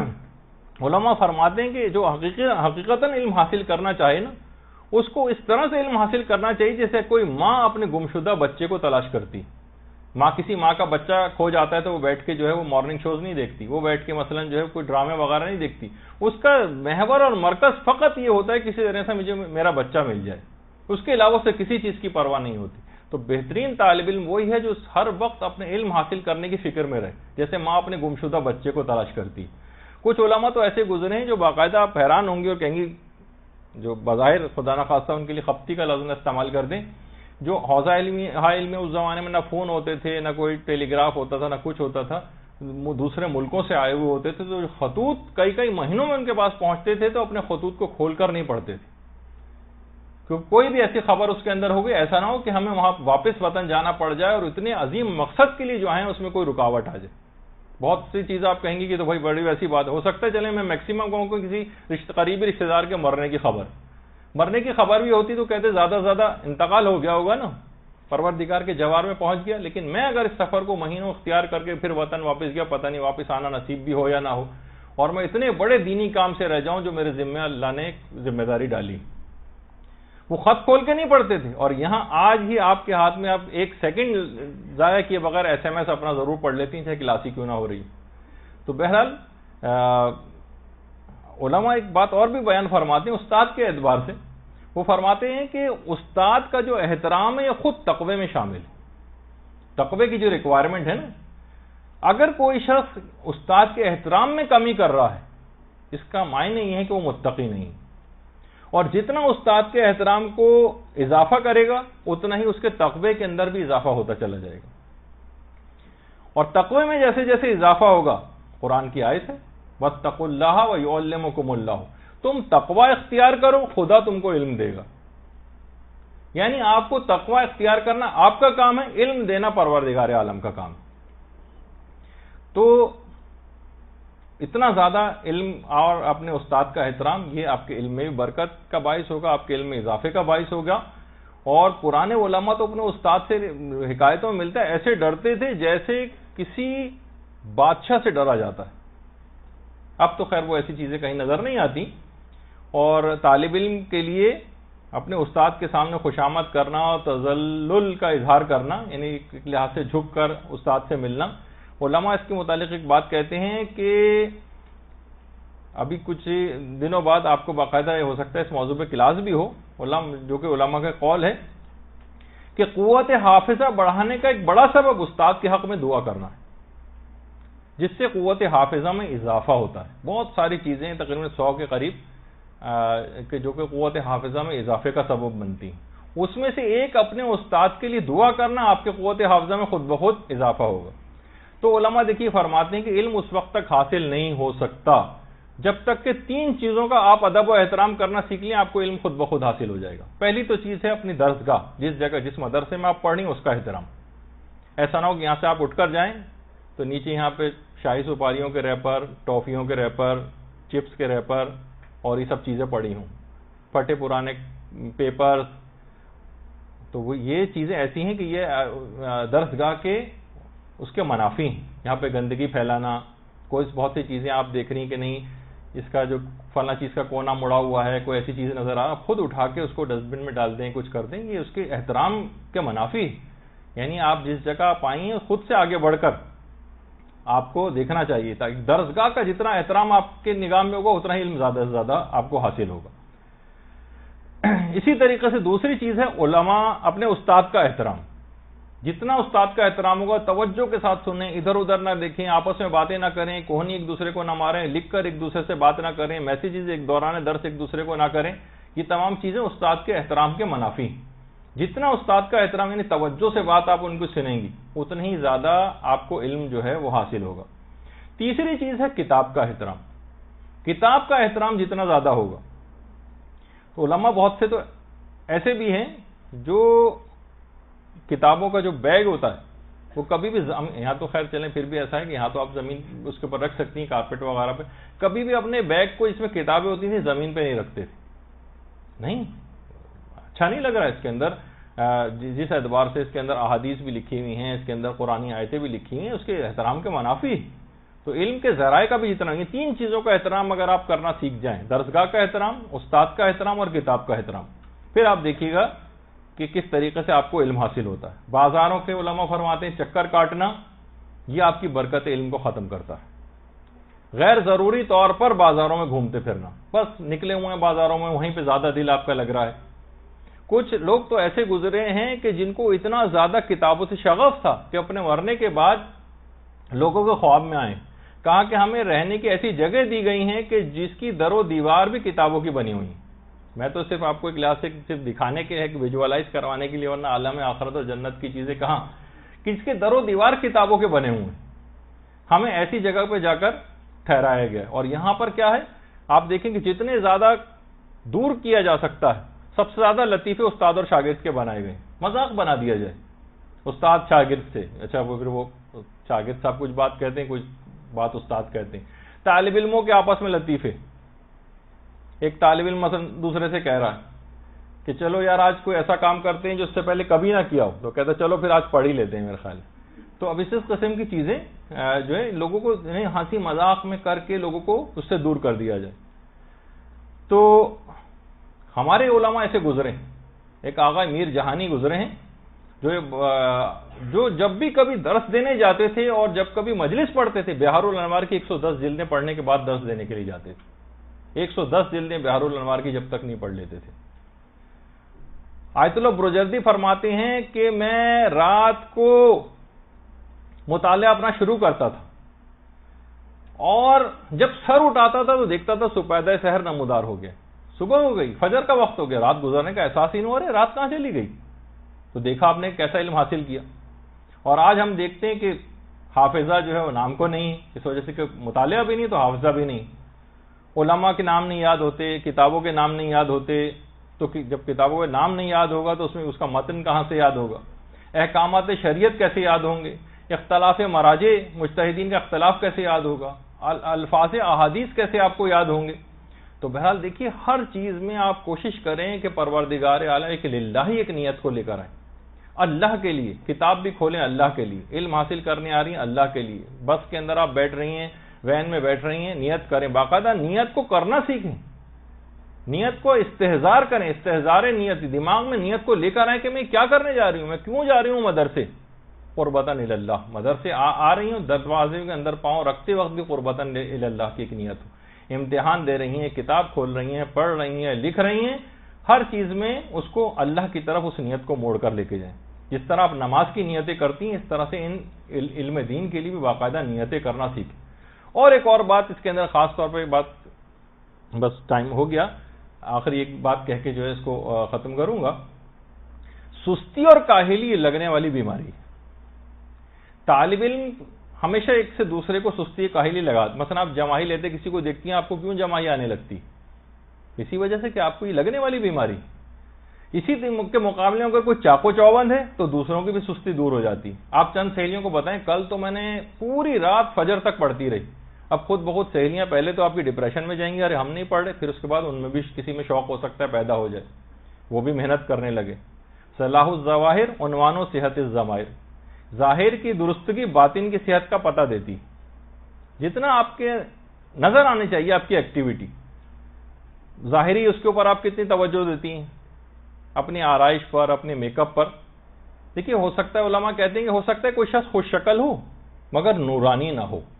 علماء فرماتے ہیں کہ جو حقیقتاً علم حاصل کرنا چاہے نا اس کو اس طرح سے علم حاصل کرنا چاہیے جیسے کوئی ماں اپنے گمشدہ بچے کو تلاش کرتی. ماں کسی ماں کا بچہ کھو جاتا ہے تو وہ بیٹھ کے جو ہے وہ مارننگ شوز نہیں دیکھتی, وہ بیٹھ کے مثلا جو ہے کوئی ڈرامے وغیرہ نہیں دیکھتی, اس کا محور اور مرکز فقط یہ ہوتا ہے کسی طرح سے مجھے میرا بچہ مل جائے, اس کے علاوہ سے کسی چیز کی پرواہ نہیں ہوتی. تو بہترین طالب علم وہی ہے جو ہر وقت اپنے علم حاصل کرنے کی فکر میں رہے, جیسے ماں اپنے گمشدہ بچے کو تلاش کرتی. کچھ علماء تو ایسے گزرے ہیں جو باقاعدہ آپ حیران ہوں گے اور کہیں گے, جو بظاہر خدا نخواستہ ان کے لیے خپتی کا لفظ استعمال کر دیں, جو حوزہ علمی ہائی علم اس زمانے میں نہ فون ہوتے تھے, نہ کوئی ٹیلی گراف ہوتا تھا, نہ کچھ ہوتا تھا, دوسرے ملکوں سے آئے ہوئے ہوتے تھے, تو خطوط کئی کئی مہینوں میں ان کے پاس پہنچتے تھے تو اپنے خطوط کو کھول کر نہیں پڑھتے تھے, کیونکہ کوئی بھی ایسی خبر اس کے اندر ہوگی ایسا نہ ہو کہ ہمیں وہاں واپس وطن جانا پڑ جائے اور اتنے عظیم مقصد کے لیے جو ہیں اس میں کوئی رکاوٹ آ جائے. بہت سی چیزیں آپ کہیں گی کہ تو بھائی بڑی ویسی بات ہو سکتا ہے, چلے میں میکسیمم کہوں کہ کسی رشتہ قریبی رشتہ دار کے مرنے کی خبر مرنے کی خبر بھی ہوتی تو کہتے زیادہ سے زیادہ انتقال ہو گیا ہوگا نا, پروردگار کے جوار میں پہنچ گیا. لیکن میں اگر اس سفر کو مہینوں اختیار کر کے پھر وطن واپس گیا, پتہ نہیں واپس آنا نصیب بھی ہو یا نہ ہو, اور میں اتنے بڑے دینی کام سے رہ جاؤں جو میرے ذمہ اللہ نے ذمہ داری ڈالی. وہ خط کھول کے نہیں پڑھتے تھے, اور یہاں آج ہی آپ کے ہاتھ میں آپ ایک سیکنڈ ضائع کیے بغیر ایس ایم ایس اپنا ضرور پڑھ لیتی ہیں, چاہے کلاس ہی کیوں نہ ہو رہی. تو بہرحال علماء ایک بات اور بھی بیان فرماتے ہیں استاد کے اعتبار سے. وہ فرماتے ہیں کہ استاد کا جو احترام ہے یہ خود تقوی میں شامل ہے. تقوی کی جو ریکوائرمنٹ ہے نا, اگر کوئی شخص استاد کے احترام میں کمی کر رہا ہے اس کا معنی یہ ہے کہ وہ متقی نہیں, اور جتنا استاد کے احترام کو اضافہ کرے گا اتنا ہی اس کے تقوی کے اندر بھی اضافہ ہوتا چلا جائے گا. اور تقوی میں جیسے جیسے اضافہ ہوگا, قرآن کی آیت ہے واتقوا اللہ ویعلمکم اللہ, تم تقوی اختیار کرو خدا تم کو علم دے گا. یعنی آپ کو تقوی اختیار کرنا آپ کا کام ہے, علم دینا پروردگار عالم کا کام. تو اتنا زیادہ علم اور اپنے استاد کا احترام یہ آپ کے علم میں بھی برکت کا باعث ہوگا, آپ کے علم میں اضافے کا باعث ہوگا. اور پرانے علماء تو اپنے استاد سے حکایتوں میں ملتا ہے ایسے ڈرتے تھے جیسے کسی بادشاہ سے ڈرا جاتا ہے. اب تو خیر وہ ایسی چیزیں کہیں نظر نہیں آتی, اور طالب علم کے لیے اپنے استاد کے سامنے خوشامد کرنا اور تذلل کا اظہار کرنا, یعنی ایک لحاظ سے جھک کر استاد سے ملنا. علماء اس کے متعلق ایک بات کہتے ہیں کہ ابھی کچھ دنوں بعد آپ کو باقاعدہ یہ ہو سکتا ہے اس موضوع پہ کلاس بھی ہو, علماء جو کہ علماء کا قول ہے کہ قوت حافظہ بڑھانے کا ایک بڑا سبب استاد کے حق میں دعا کرنا ہے, جس سے قوت حافظہ میں اضافہ ہوتا ہے. بہت ساری چیزیں تقریباً سو کے قریب کہ جو کہ قوت حافظہ میں اضافے کا سبب بنتی ہیں, اس میں سے ایک اپنے استاد کے لیے دعا کرنا, آپ کے قوت حافظہ میں خود بخود اضافہ ہوگا. تو علماء دیکھیے فرماتے ہیں کہ علم اس وقت تک حاصل نہیں ہو سکتا جب تک کہ تین چیزوں کا آپ ادب و احترام کرنا سیکھ لیں, آپ کو علم خود بخود حاصل ہو جائے گا. پہلی تو چیز ہے اپنی درسگاہ, جس جگہ جس مدرسے میں آپ پڑھ رہی ہیں اس کا احترام. ایسا نہ ہو کہ یہاں سے آپ اٹھ کر جائیں تو نیچے یہاں پہ شاہی سپاریوں کے ریپر, ٹافیوں کے ریپر, چپس کے ریپر اور یہ سب چیزیں پڑی ہوں, پھٹے پرانے پیپرز. تو وہ یہ چیزیں ایسی ہیں کہ یہ درسگاہ کے اس کے منافی ہیں. یہاں پہ گندگی پھیلانا, کوئی بہت سی چیزیں آپ دیکھ رہی ہیں کہ نہیں اس کا جو فلاں چیز کا کونا مڑا ہوا ہے, کوئی ایسی چیز نظر آ رہا, خود اٹھا کے اس کو ڈسٹ بن میں ڈال دیں, کچھ کر دیں. یہ اس کے احترام کے منافی. یعنی آپ جس جگہ آپ آئی ہیں خود سے آگے بڑھ کر آپ کو دیکھنا چاہیے, تاکہ درسگاہ کا جتنا احترام آپ کے نگاہ میں ہوگا اتنا ہی علم زیادہ سے زیادہ آپ کو حاصل ہوگا. اسی طریقے سے دوسری چیز ہے علماء اپنے استاد کا احترام. جتنا استاد کا احترام ہوگا توجہ کے ساتھ سنیں, ادھر ادھر نہ دیکھیں, آپس میں باتیں نہ کریں, کوہنی ایک دوسرے کو نہ ماریں, لکھ کر ایک دوسرے سے بات نہ کریں, میسیجز ایک دوران درس ایک دوسرے کو نہ کریں. یہ تمام چیزیں استاد کے احترام کے منافی ہیں. جتنا استاد کا احترام یعنی توجہ سے بات آپ ان کو سنیں گی اتنا ہی زیادہ آپ کو علم جو ہے وہ حاصل ہوگا. تیسری چیز ہے کتاب کا احترام. کتاب کا احترام جتنا زیادہ ہوگا تو علماء بہت سے تو ایسے بھی ہیں جو کتابوں کا جو بیگ ہوتا ہے وہ کبھی بھی یہاں تو خیر چلیں پھر بھی ایسا ہے کہ یہاں تو آپ زمین اس کے اوپر رکھ سکتی ہیں کارپیٹ وغیرہ پہ, کبھی بھی اپنے بیگ کو اس میں کتابیں ہوتی تھیں زمین پہ نہیں رکھتے تھے. نہیں, اچھا نہیں لگ رہا ہے. اس کے اندر جس اعتبار سے اس کے اندر احادیث بھی لکھی ہوئی ہیں, اس کے اندر قرآنی آیتیں بھی لکھی ہوئی ہیں, اس کے احترام کے منافی. تو علم کے ذرائع کا بھی اتنا, یہ تین چیزوں کا احترام اگر آپ کرنا سیکھ جائیں, درسگاہ کا احترام, استاد کا احترام اور کتاب کا احترام, پھر آپ دیکھیے گا کہ کس طریقے سے آپ کو علم حاصل ہوتا ہے. بازاروں کے علماء فرماتے ہیں چکر کاٹنا یہ آپ کی برکت علم کو ختم کرتا ہے. غیر ضروری طور پر بازاروں میں گھومتے پھرنا, بس نکلے ہوئے ہیں بازاروں میں, وہیں پہ زیادہ دل آپ کا لگ رہا ہے. کچھ لوگ تو ایسے گزرے ہیں کہ جن کو اتنا زیادہ کتابوں سے شغف تھا کہ اپنے مرنے کے بعد لوگوں کے خواب میں آئے, کہا کہ ہمیں رہنے کی ایسی جگہ دی گئی ہیں کہ جس کی در و دیوار بھی کتابوں کی بنی ہوئی ہیں. میں تو صرف آپ کو ایک کلاسک صرف دکھانے کے ہے کہ ویژوالائز کروانے کے لیے, ورنہ عالم آخرت اور جنت کی چیزیں کہاں کہ اس کے در و دیوار کتابوں کے بنے ہوئے ہیں. ہمیں ایسی جگہ پہ جا کر ٹھہرایا گیا. اور یہاں پر کیا ہے آپ دیکھیں کہ جتنے زیادہ دور کیا جا سکتا ہے, سب سے زیادہ لطیفے استاد اور شاگرد کے بنائے گئے. مذاق بنا دیا جائے استاد شاگرد سے, اچھا وہ پھر وہ شاگرد صاحب کچھ بات کہتے ہیں, کچھ بات استاد کہتے ہیں. طالب علموں کے آپس میں لطیفے. ایک طالب علم مثلا دوسرے سے کہہ رہا ہے کہ چلو یار آج کوئی ایسا کام کرتے ہیں جو اس سے پہلے کبھی نہ کیا ہو, تو کہتا ہے چلو پھر آج پڑھ ہی لیتے ہیں میرے خیال. تو اب اس قسم کی چیزیں جو ہے لوگوں کو ہنسی مذاق میں کر کے لوگوں کو اس سے دور کر دیا جائے. تو ہمارے علماء ایسے گزرے ہیں. ایک آغا میر جہانی گزرے ہیں جو جو جب بھی کبھی درس دینے جاتے تھے اور جب کبھی مجلس پڑھتے تھے, بہار الانوار کی ایک سو دس جلدیں پڑھنے کے بعد درس دینے کے لیے جاتے تھے. ایک سو دس جلدیں بہار الانوار کی جب تک نہیں پڑھ لیتے تھے. آیت اللہ بروجردی فرماتے ہیں کہ میں رات کو مطالعہ اپنا شروع کرتا تھا اور جب سر اٹھاتا تھا تو دیکھتا تھا سپیدہ سحر نمودار ہو گیا, صبح ہو گئی, فجر کا وقت ہو گیا, رات گزرنے کا احساس ہی نہیں ہو رہا, رات کہاں چلی گئی. تو دیکھا آپ نے کیسا علم حاصل کیا. اور آج ہم دیکھتے ہیں کہ حافظہ جو ہے وہ نام کو نہیں, اس وجہ سے کہ مطالعہ بھی نہیں تو حافظہ بھی نہیں. علماء کے نام نہیں یاد ہوتے, کتابوں کے نام نہیں یاد ہوتے, تو جب کتابوں کے نام نہیں یاد ہوگا تو اس میں اس کا متن کہاں سے یاد ہوگا, احکامات شریعت کیسے یاد ہوں گے, اختلاف مراجع مجتہدین کا اختلاف کیسے یاد ہوگا, الفاظ احادیث کیسے آپ کو یاد ہوں گے. تو بہرحال دیکھیے ہر چیز میں آپ کوشش کریں کہ پروردگار عالم ایک للہ ہی ایک نیت کو لے کر آئیں, اللہ کے لیے. کتاب بھی کھولیں اللہ کے لیے, علم حاصل کرنے آ رہی ہیں اللہ کے لیے, بس کے اندر آپ بیٹھ رہی ہیں, وین میں بیٹھ رہی ہیں, نیت کریں, باقاعدہ نیت کو کرنا سیکھیں, نیت کو استحضار کریں, استحضار نیت, دماغ میں نیت کو لے کر آئیں کہ میں کیا کرنے جا رہی ہوں, میں کیوں جا رہی ہوں مدرسے, قربتاً الی اللہ. مدرسے آ رہی ہوں, دروازے کے اندر پاؤں رکھتے وقت بھی قربتاً الی اللہ کی ایک نیت ہو. امتحان دے رہی ہیں, کتاب کھول رہی ہیں, پڑھ رہی ہیں, لکھ رہی ہیں, ہر چیز میں اس کو اللہ کی طرف اس نیت کو موڑ کر لے کے جائیں. جس طرح آپ نماز کی نیتیں کرتی ہیں اس طرح سے ان علم دین کے لیے بھی باقاعدہ نیتیں کرنا سیکھیں. اور ایک اور بات اس کے اندر خاص طور پہ بات, بس ٹائم ہو گیا, آخری ایک بات کہہ کے جو ہے اس کو ختم کروں گا. سستی اور کاہلی لگنے والی بیماری. طالب علم ہمیشہ ایک سے دوسرے کو سستی کاہلی لگا, مثلا آپ جمائی لیتے کسی کو دیکھتی ہیں, آپ کو کیوں جمائی آنے لگتی, اسی وجہ سے کہ آپ کو یہ لگنے والی بیماری. اسی کے مقابلے میں اگر کوئی چاقو چوبند ہے تو دوسروں کی بھی سستی دور ہو جاتی. آپ چند سہیلیوں کو بتائیں, کل تو میں نے پوری رات فجر تک پڑھتی رہی. اب خود بخود سہیلیاں پہلے تو آپ کی ڈپریشن میں جائیں گی, ارے ہم نہیں پڑھ رہے, پھر اس کے بعد ان میں بھی کسی میں شوق ہو سکتا ہے پیدا ہو جائے, وہ بھی محنت کرنے لگے. صلاح الظواہر عنوان و صحت الضمائر, ظاہر کی درستگی باطن کی صحت کا پتہ دیتی. جتنا آپ کے نظر آنے چاہیے آپ کی ایکٹیویٹی ظاہری, اس کے اوپر آپ کتنی توجہ دیتی ہیں, اپنی آرائش پر, اپنے میک اپ پر. دیکھیے ہو سکتا ہے, علماء کہتے ہیں کہ ہو سکتا ہے کوئی شخص خوش شکل ہو مگر نورانی نہ ہو.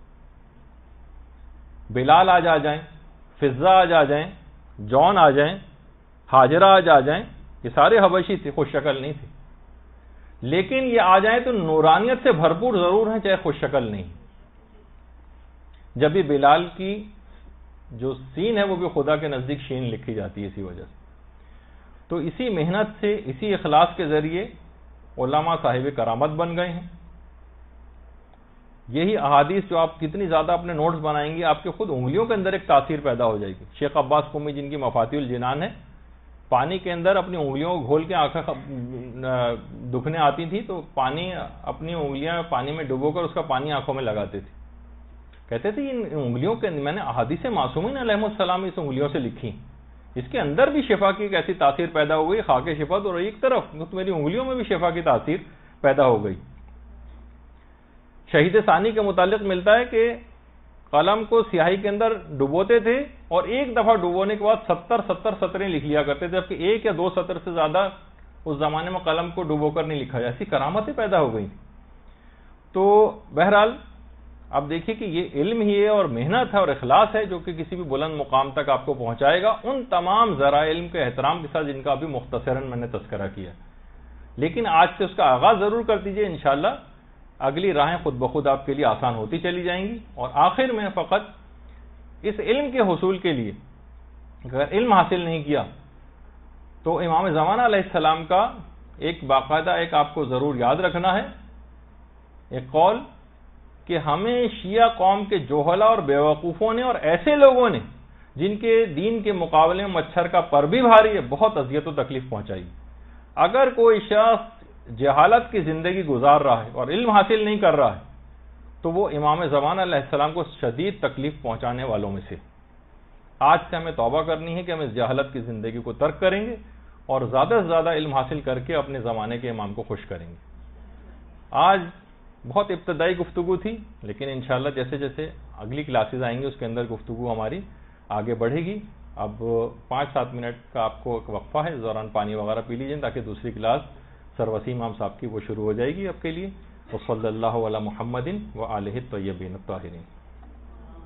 بلال آج آ جائیں, فضا آج آ جائیں, جون آ جائیں, حاجرہ آج آ جائیں, یہ سارے حبشی تھے, خوش شکل نہیں تھے, لیکن یہ آ جائیں تو نورانیت سے بھرپور ضرور ہیں, چاہے خوش شکل نہیں. جب بھی بلال کی جو سین ہے وہ بھی خدا کے نزدیک شین لکھی جاتی ہے اسی وجہ سے. تو اسی محنت سے، اسی اخلاص کے ذریعے علماء صاحب کرامت بن گئے ہیں۔ یہی احادیث جو آپ کتنی زیادہ اپنے نوٹس بنائیں گے، آپ کے خود انگلیوں کے اندر ایک تاثیر پیدا ہو جائے گی۔ شیخ عباس قمی جن کی مفاتیح الجنان ہے، پانی کے اندر اپنی انگلیوں کو گھول کے آنکھیں دکھنے آتی تھی تو پانی اپنی انگلیاں پانی میں ڈبو کر اس کا پانی آنکھوں میں لگاتے تھے، کہتے تھے ان انگلیوں کے میں نے احادیث معصومین علیہ السلام اس انگلیوں سے لکھی، اس کے اندر بھی شفا کی ایک ایسی تاثیر پیدا ہو گئی، خاک شفا تو ایک طرف تو میری انگلیوں میں بھی شفا کی تاثیر پیدا ہو گئی۔ شہید ثانی کے متعلق ملتا ہے کہ قلم کو سیاہی کے اندر ڈبوتے تھے اور ایک دفعہ ڈبونے کے بعد ستر ستر سطریں لکھ لیا کرتے تھے، جبکہ ایک یا دو سطر سے زیادہ اس زمانے میں قلم کو ڈبو کر نہیں لکھا جائے، ایسی کرامتیں پیدا ہو گئی۔ تو بہرحال اب دیکھیے کہ یہ علم ہی ہے اور محنت ہے اور اخلاص ہے جو کہ کسی بھی بلند مقام تک آپ کو پہنچائے گا، ان تمام ذرائع علم کے احترام کے ساتھ جن کا ابھی مختصراً میں نے تذکرہ کیا۔ لیکن آج سے اس کا آغاز ضرور کر دیجئے، انشاءاللہ اگلی راہیں خود بخود آپ کے لیے آسان ہوتی چلی جائیں گی۔ اور آخر میں فقط اس علم کے حصول کے لیے اگر علم حاصل نہیں کیا تو امام زمانہ علیہ السلام کا ایک باقاعدہ ایک آپ کو ضرور یاد رکھنا ہے ایک قول کہ ہمیں شیعہ قوم کے جوہلا اور بیوقوفوں نے اور ایسے لوگوں نے جن کے دین کے مقابلے میں مچھر کا پر بھی بھاری ہے بہت اذیت و تکلیف پہنچائی۔ اگر کوئی شخص جہالت کی زندگی گزار رہا ہے اور علم حاصل نہیں کر رہا ہے تو وہ امام زمانہ علیہ السلام کو شدید تکلیف پہنچانے والوں میں سے۔ آج سے ہمیں توبہ کرنی ہے کہ ہم اس جہالت کی زندگی کو ترک کریں گے اور زیادہ سے زیادہ علم حاصل کر کے اپنے زمانے کے امام کو خوش کریں گے۔ آج بہت ابتدائی گفتگو تھی، لیکن انشاءاللہ جیسے جیسے اگلی کلاسز آئیں گی اس کے اندر گفتگو ہماری آگے بڑھے گی۔ اب پانچ سات منٹ کا آپ کو ایک وقفہ ہے، اس دوران پانی وغیرہ پی لیجیے تاکہ دوسری کلاس سر وسیم امام صاحب کی وہ شروع ہو جائے گی آپ کے لیے۔ وصلی اللہ علی محمد و آلہ الطیبین الطاہرین۔